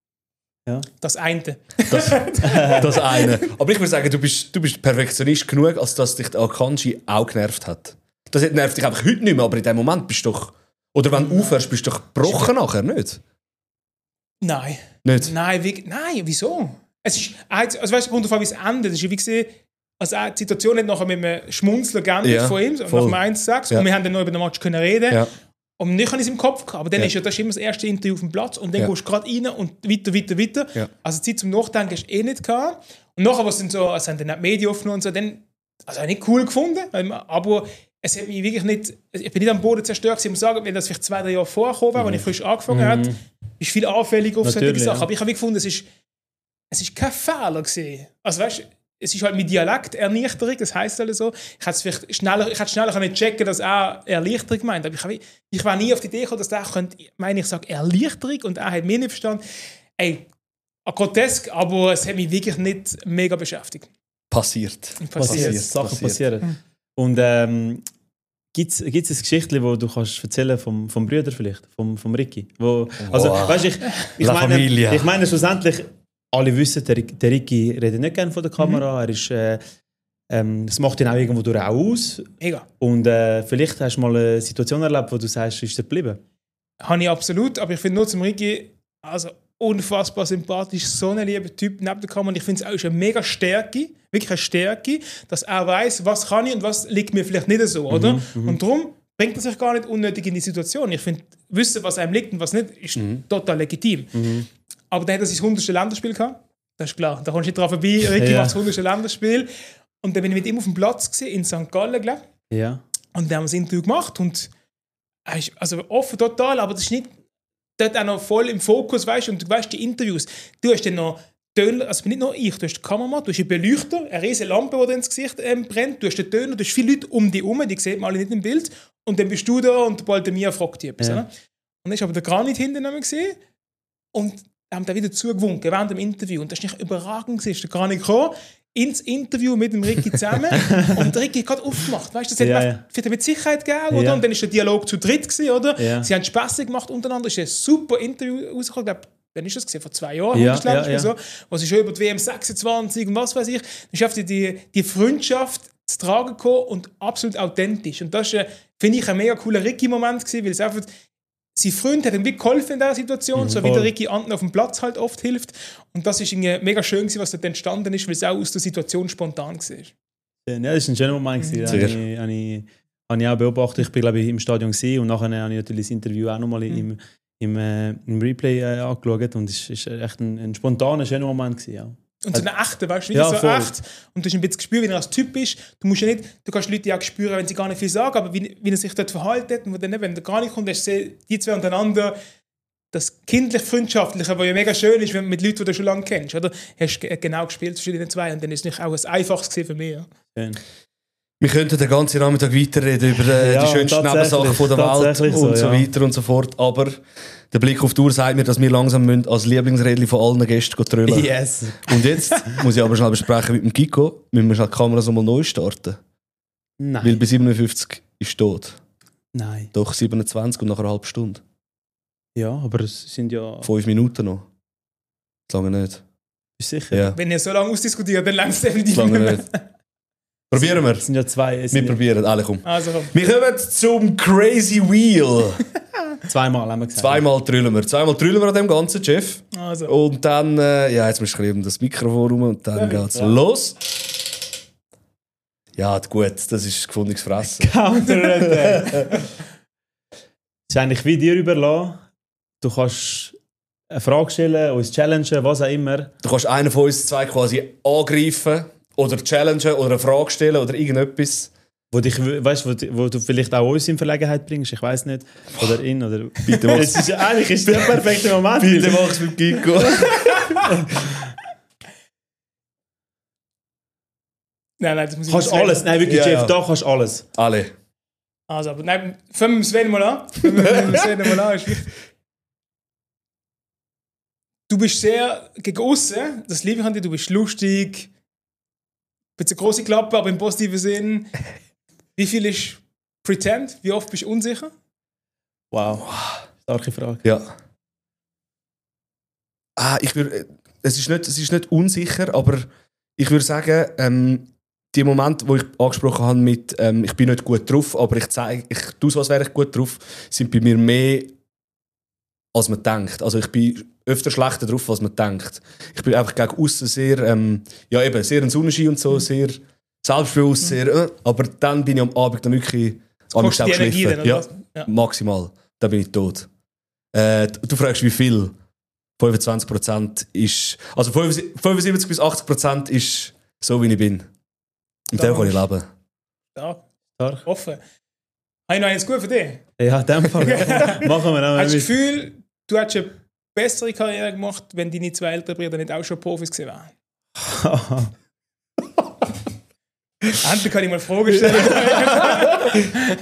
Das eine. Das, das eine. Aber ich würde sagen, du bist, du bist Perfektionist genug, als dass dich der Akanji auch genervt hat. Das nervt dich einfach heute nicht mehr, aber in dem Moment bist du doch... Oder wenn du aufhörst, bist du doch gebrochen nachher, nicht? Nein. Nicht? Nein, wie, nein, wieso? Es ist, also weißt du, kommt davon, wie es endet. Es ist wie gesehen, also die Situation hat nachher mit einem Schmunzler geendet Ja, von ihm, nach voll. dem eins zu sechs. Ja. Und wir haben dann noch über den Match können reden. Ja. Und nicht habe ich es im Kopf gehabt. Aber dann Ja. ist ja das ist immer das erste Interview auf dem Platz. Und dann Ja. gehst du gerade rein und weiter, weiter, weiter. Ja. Also Zeit zum Nachdenken hast du eh nicht gehabt. Und nachher, was sind so, also haben dann auch die Medien aufgenommen und so, dann, also habe ich nicht cool gefunden. weil- Aber es hat mich wirklich nicht, ich bin nicht am Boden zerstört gewesen, muss sagen, wenn das vielleicht zwei, drei Jahre vorgekommen wäre, als ich frisch angefangen Mhm. habe, ist viel anfälliger auf solche Natürlich, Sachen. ja. Aber ich habe gefunden, es ist, es ist kein Fehler gewesen. Also weißt, es ist halt mit Dialekt Ernüchterung, das heisst halt so. Ich hätte es vielleicht schneller, ich hätte schneller können checken, dass er Erleichterung meint. Aber ich, habe, ich war nie auf die Idee gekommen, dass der könnte, meine ich sage Erleichterung und er hat mich nicht verstanden. ey, grotesk, aber es hat mich wirklich nicht mega beschäftigt. Passiert. Passiert, Passiert, Sachen passiert. passieren. Mhm. Und ähm, gibt es ein Geschichtchen, das du kannst erzählen vom, vom Brüder vielleicht, vom, vom Ricky? Wo, also, Wow. weißt, ich, ich, La meine, Familia. ich meine schlussendlich, alle wissen, der, der Ricky redet nicht gerne vor der Kamera. Er ist, äh, ähm, das macht ihn auch irgendwo durch auch aus. Mega. Und äh, vielleicht hast du mal eine Situation erlebt, wo du sagst, ist er geblieben? Habe ich absolut, aber ich finde nur zum Ricky, also unfassbar sympathisch, so ein lieber Typ neben der Kamera. Und ich finde es auch ist eine mega Stärke, wirklich eine Stärke, dass er weiß, was kann ich und was liegt mir vielleicht nicht so, oder? Mhm, und darum bringt er sich gar nicht unnötig in die Situation. Ich finde, wissen, was einem liegt und was nicht, ist Mhm. total legitim. Mhm. Aber dann hat er sein hundertste Länderspiel gehabt. Das ist klar, da kommst du nicht dran vorbei. Ricky Ja. macht das hundertste Länderspiel. Und dann bin ich mit ihm auf dem Platz gewesen, in Sankt Gallen, glaube ich. Ja. Und dann haben wir das Interview gemacht und er ist also offen total, aber das ist nicht dort auch noch voll im Fokus, weißt du, und du weißt die Interviews, du hast dann noch Töner, also nicht nur ich, du hast die Kameramann, du hast einen Beleuchter, eine riesige Lampe, die dir ins Gesicht ähm, brennt, du hast den Töner, du hast viele Leute um dich herum, die sieht man alle nicht im Bild und dann bist du da und bald der Mia fragt dich etwas. Ja. Oder? Und dann ist aber der Granit hinten gesehen und haben da wieder zugewunken während dem Interview und das ist nicht überragend gewesen, ist der Granit gekommen, ins Interview mit dem Ricky zusammen und der Ricky hat gerade aufgemacht, weißt du, das hat Ja, ja, ja. ja. mit Sicherheit gegeben, oder? Ja. Und dann ist der Dialog zu dritt gewesen, oder? Ja. Sie haben Späße gemacht untereinander, es ist ein super Interview rausgekommen, ich glaube, wann ist das gewesen? Vor zwei Jahren, Ja, das ja, ja, ja. so, wo sie schon über die W M sechsundzwanzig und was weiß ich, dann schafft sie die, die Freundschaft zu tragen gekommen und absolut authentisch. Und das ist, finde ich, ein mega cooler Ricky-Moment gewesen, weil es einfach sein Freund hat ihm wie geholfen in dieser Situation, Mhm, so wie voll. der Ricky Anten auf dem Platz halt oft hilft. Und das ist irgendwie mega schön gewesen, was dort entstanden ist, weil es auch aus der Situation spontan war. Ja, das war ein schöner Moment. gewesen. Sehr. Habe ich, habe ich, habe ich auch beobachtet. Ich bin, glaube ich, im Stadion gewesen und nachher habe ich natürlich das Interview auch nochmal Mhm. im, im, äh, im Replay äh, angeschaut und es war echt ein, ein spontaner, schöner Moment. Gewesen, ja. Und so eine echte, weißt du, Ja, so voll. echt. Und du hast ein bisschen gespürt, wie er als Typ ist. Du musst ja nicht, du kannst Leute ja auch spüren, wenn sie gar nicht viel sagen, aber wie, wie er sich dort verhalten. Und dann, wenn er gar nicht kommt, hast du gesehen, die zwei untereinander, das kindlich-freundschaftliche, was ja mega schön ist, wenn du mit Leuten, die du schon lange kennst, oder? Hast du genau gespielt zwischen den zwei und dann ist es nicht auch ein einfaches gewesen für mich. Ja. Schön. Wir könnten den ganzen Nachmittag weiterreden über äh, Ja, die schönsten tatsächlich, Nebensachen von der Welt tatsächlich und so, so ja. weiter und so fort. Aber der Blick auf die Uhr sagt mir, dass wir langsam müssen als Lieblingsrädchen von allen Gästen trüllen. Yes. Und jetzt muss ich aber schnell besprechen mit dem Kiko, müssen wir schnell die Kamera so mal neu starten. Nein. Weil bei siebenundfünfzig ist tot. Nein. Doch siebenundzwanzig und nach einer halben Stunde. Ja, aber es sind ja... Fünf Minuten noch. Das lange nicht. Bist du sicher? Ja, Wenn ihr so lange ausdiskutiert, dann längst es definitiv das lange nicht nicht. mehr. Probieren wir. Es sind ja zwei... Es Wir sind ja probieren, alle komm. Also komm. Wir kommen zum Crazy Wheel. zweimal, haben wir gesagt. Zweimal trüllen wir. Zweimal trüllen wir an dem ganzen, Chef. Also. Und dann, äh, ja, jetzt musst du ein bisschen um das Mikrofon rum und dann Ja, geht's ja. los. Ja, gut, das ist gefundenes Fressen. Counter-Attack. Es ist eigentlich wie dir überlassen. Du kannst eine Frage stellen, uns challengen, was auch immer. Du kannst einen von uns zwei quasi angreifen oder challengen oder eine Frage stellen oder irgendetwas. Wo, dich, weißt, wo, wo du vielleicht auch uns in Verlegenheit bringst, ich weiß nicht. Oder ihn. Oder Bitte mach's. es ist, eigentlich ist der perfekte Moment. Bitte mach's mit Kiko. Nein, nein, das muss ich Kannst mit Sven- alles. Nein, wirklich, Ja, Jeff, ja. da kannst alles. Alle. Also, aber nein, fangen wir mit Sven mal an. Fangen wir mit Sven mal an. Ist wichtig. Du bist sehr gegen aussen, das liebe ich an dir, du bist lustig, ein bisschen grosse Klappe, aber im positiven Sinn. Wie viel ist Pretend? Wie oft bist du unsicher? Wow. Starke Frage. Ja. Ah, ich würde, es ist nicht, es ist nicht unsicher, aber ich würde sagen, ähm, die Momente, wo ich angesprochen habe mit, ähm, ich bin nicht gut drauf, aber ich zeige, ich tue so, als wäre ich gut drauf, sind bei mir mehr, als man denkt. Also ich bin öfter schlechter drauf, als man denkt. Ich bin einfach gegen aussen sehr, ähm, ja eben, sehr ein Sonnenschein und so, sehr selbstbewusst, sehr, äh, aber dann bin ich am Abend dann wirklich an mich Kostet die Energie geschliffen. dann, oder Ja, was? Ja. maximal. Dann bin ich tot. Äh, du, du fragst, wie viel? fünfundzwanzig Prozent ist, also fünfundsiebzig bis achtzig Prozent ist so, wie ich bin. Und Da dem kann ich kommst- leben. Stark, Stark. offen. Habe ich noch eines gut für dich? Ja, in dem Fall. Machen wir noch Hast du das mit. Gefühl, du hättest eine bessere Karriere gemacht, wenn deine zwei älteren Brüder nicht auch schon Profis gewesen wären? Endlich kann ich mal Fragen stellen.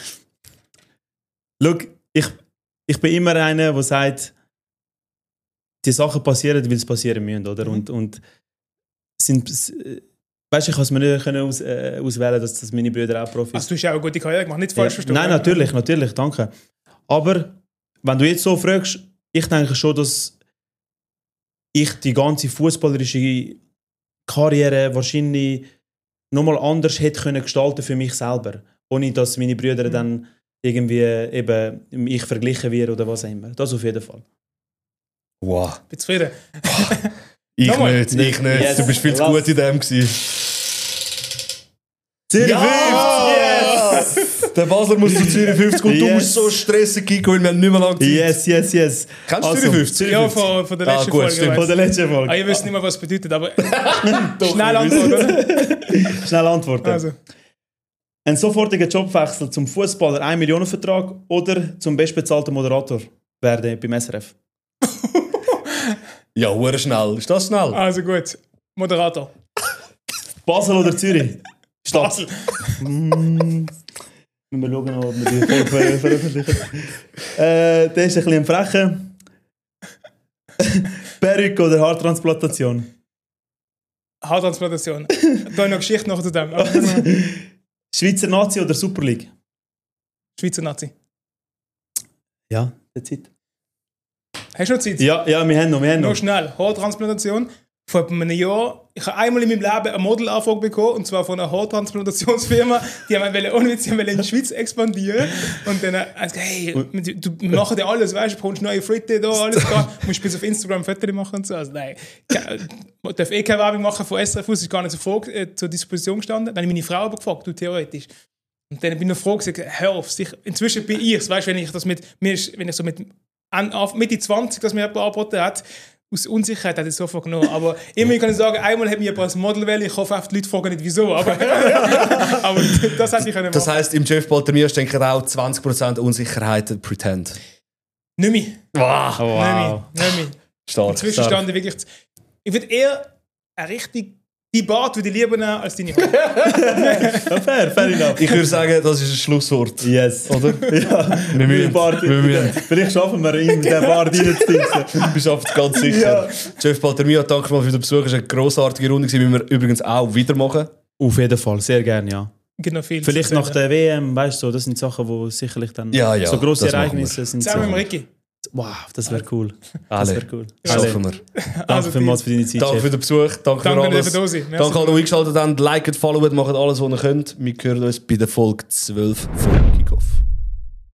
Schau, ich, ich bin immer einer, der sagt, die Sachen passieren, weil es passieren müssen, oder? Mhm. Und, und sind, weißt du, ich kann es mir nicht können aus, äh, auswählen, dass, dass meine Brüder auch Profis Also du hast ja auch eine gute Karriere gemacht, nicht falsch ja. verstehen. Nein, natürlich, natürlich, danke. Aber wenn du jetzt so fragst, ich denke schon, dass ich die ganze fußballerische Karriere wahrscheinlich nochmal anders hätte können gestalten für mich selber, ohne dass meine Brüder Mhm. dann irgendwie eben ich verglichen wird oder was auch immer. Das auf jeden Fall. Wow. Bin zufrieden. Ich Nochmal. nicht, ich nicht. Yes. Du bist viel zu Lass. gut in dem gewesen. Zürich Ja! fünfzig! Der Basler muss zu Zürich fünfzig und du Yes. musst so stressig gehen, weil wir haben nicht mehr lange Zeit. Yes, yes, yes. Kennst du Also, Zürich fünfzig? Ja, von, von der Ah, letzten gut, Folge. stimmt. Von der letzten Ah, Folge. ihr wisst nicht mehr, was es bedeutet, aber schnell Antwort, oder? Schnell antworten. Also, Ein sofortiger Jobwechsel zum Fußballer, ein Millionen Vertrag oder zum bestbezahlten Moderator werden beim S R F? Ja, hure schnell. Ist das schnell? also gut. Moderator. Basel oder Zürich? Stadt. Basel. Mm. Müssen wir schauen, ob wir die Folge ver veröffentlichen. Äh, der ist ein bisschen ein Frecher. Perücke oder Haartransplantation? Haartransplantation. Da habe ich noch Geschichte noch zu dem. Aber Schweizer Nazi oder Super League? Schweizer Nazi. Ja, that's it. Hast du noch Zeit? Ja, ja, wir haben noch, wir haben Noch noch. schnell. Haartransplantation. Vor einem Jahr, ich habe einmal in meinem Leben eine Modelanfrage bekommen, und zwar von einer Haartransplantationsfirma. Die haben wollen, ohne Witz, die haben in die Schweiz expandieren. Und dann haben sie gesagt, hey, du, wir machen ja alles, weißt du, du brauchst neue Fritte da, alles da. Du musst bis auf Instagram Fotos machen und so. Also nein, ich darf eh keine Werbung machen von S R F, das ist gar nicht so vor, äh, zur Disposition gestanden. Dann habe ich meine Frau aber gefragt, du theoretisch. Und dann bin ich noch froh gesagt, hör auf, sich, inzwischen bin ich es, weißt du, wenn ich das mit, mir ist, wenn ich so mit an, auf Mitte zwanzig, dass mir jemand angeboten hat, aus Unsicherheit hat ich es sofort genommen. Aber immerhin kann ich sagen, einmal hat mich jemand als Model wählen, ich hoffe, die Leute fragen nicht wieso, aber, aber das hätte ich können Das machen. heisst, im Jeff Baltermier denken auch zwanzig Prozent Unsicherheit Pretend. Nicht mehr. Wow. Wow. Nicht mehr. Nicht mehr. Stark. Inzwischen stark. stand ich wirklich... Ich würde eher eine richtig... Die Bart würde ich lieber nehmen als deine Haare. Ja, fair, fair enough. Ich würde sagen, das ist ein Schlusswort. Yes. Oder? Ja, Wir müssen. Die Bart- Wir müssen. Vielleicht schaffen wir ihn, den Bart reinzuziehen. Du bist einfach ganz sicher. Ja. Jeff Baltermier, danke mal für den Besuch. Es war eine grossartige Runde, die wir übrigens auch wieder machen. Auf jeden Fall, sehr gerne, ja. Gibt noch viel Vielleicht zu nach erzählen. der W M, weißt du, das sind Sachen, die sicherlich dann Ja, ja, so grosse das machen Ereignisse sind. Zusammen mit So. dem Ricky. Wow, das wäre cool. Das Alle. wäre cool. Schaffen wir. Danke Also, vielmals für deine Zeit, Danke Chef. für den Besuch. Danke, Danke, für dass alles. ihr da seid. Merci. Danke, alle, die eingeschaltet haben. Liket, followet, macht alles, was ihr könnt. Wir hören uns bei der Folge zwölf von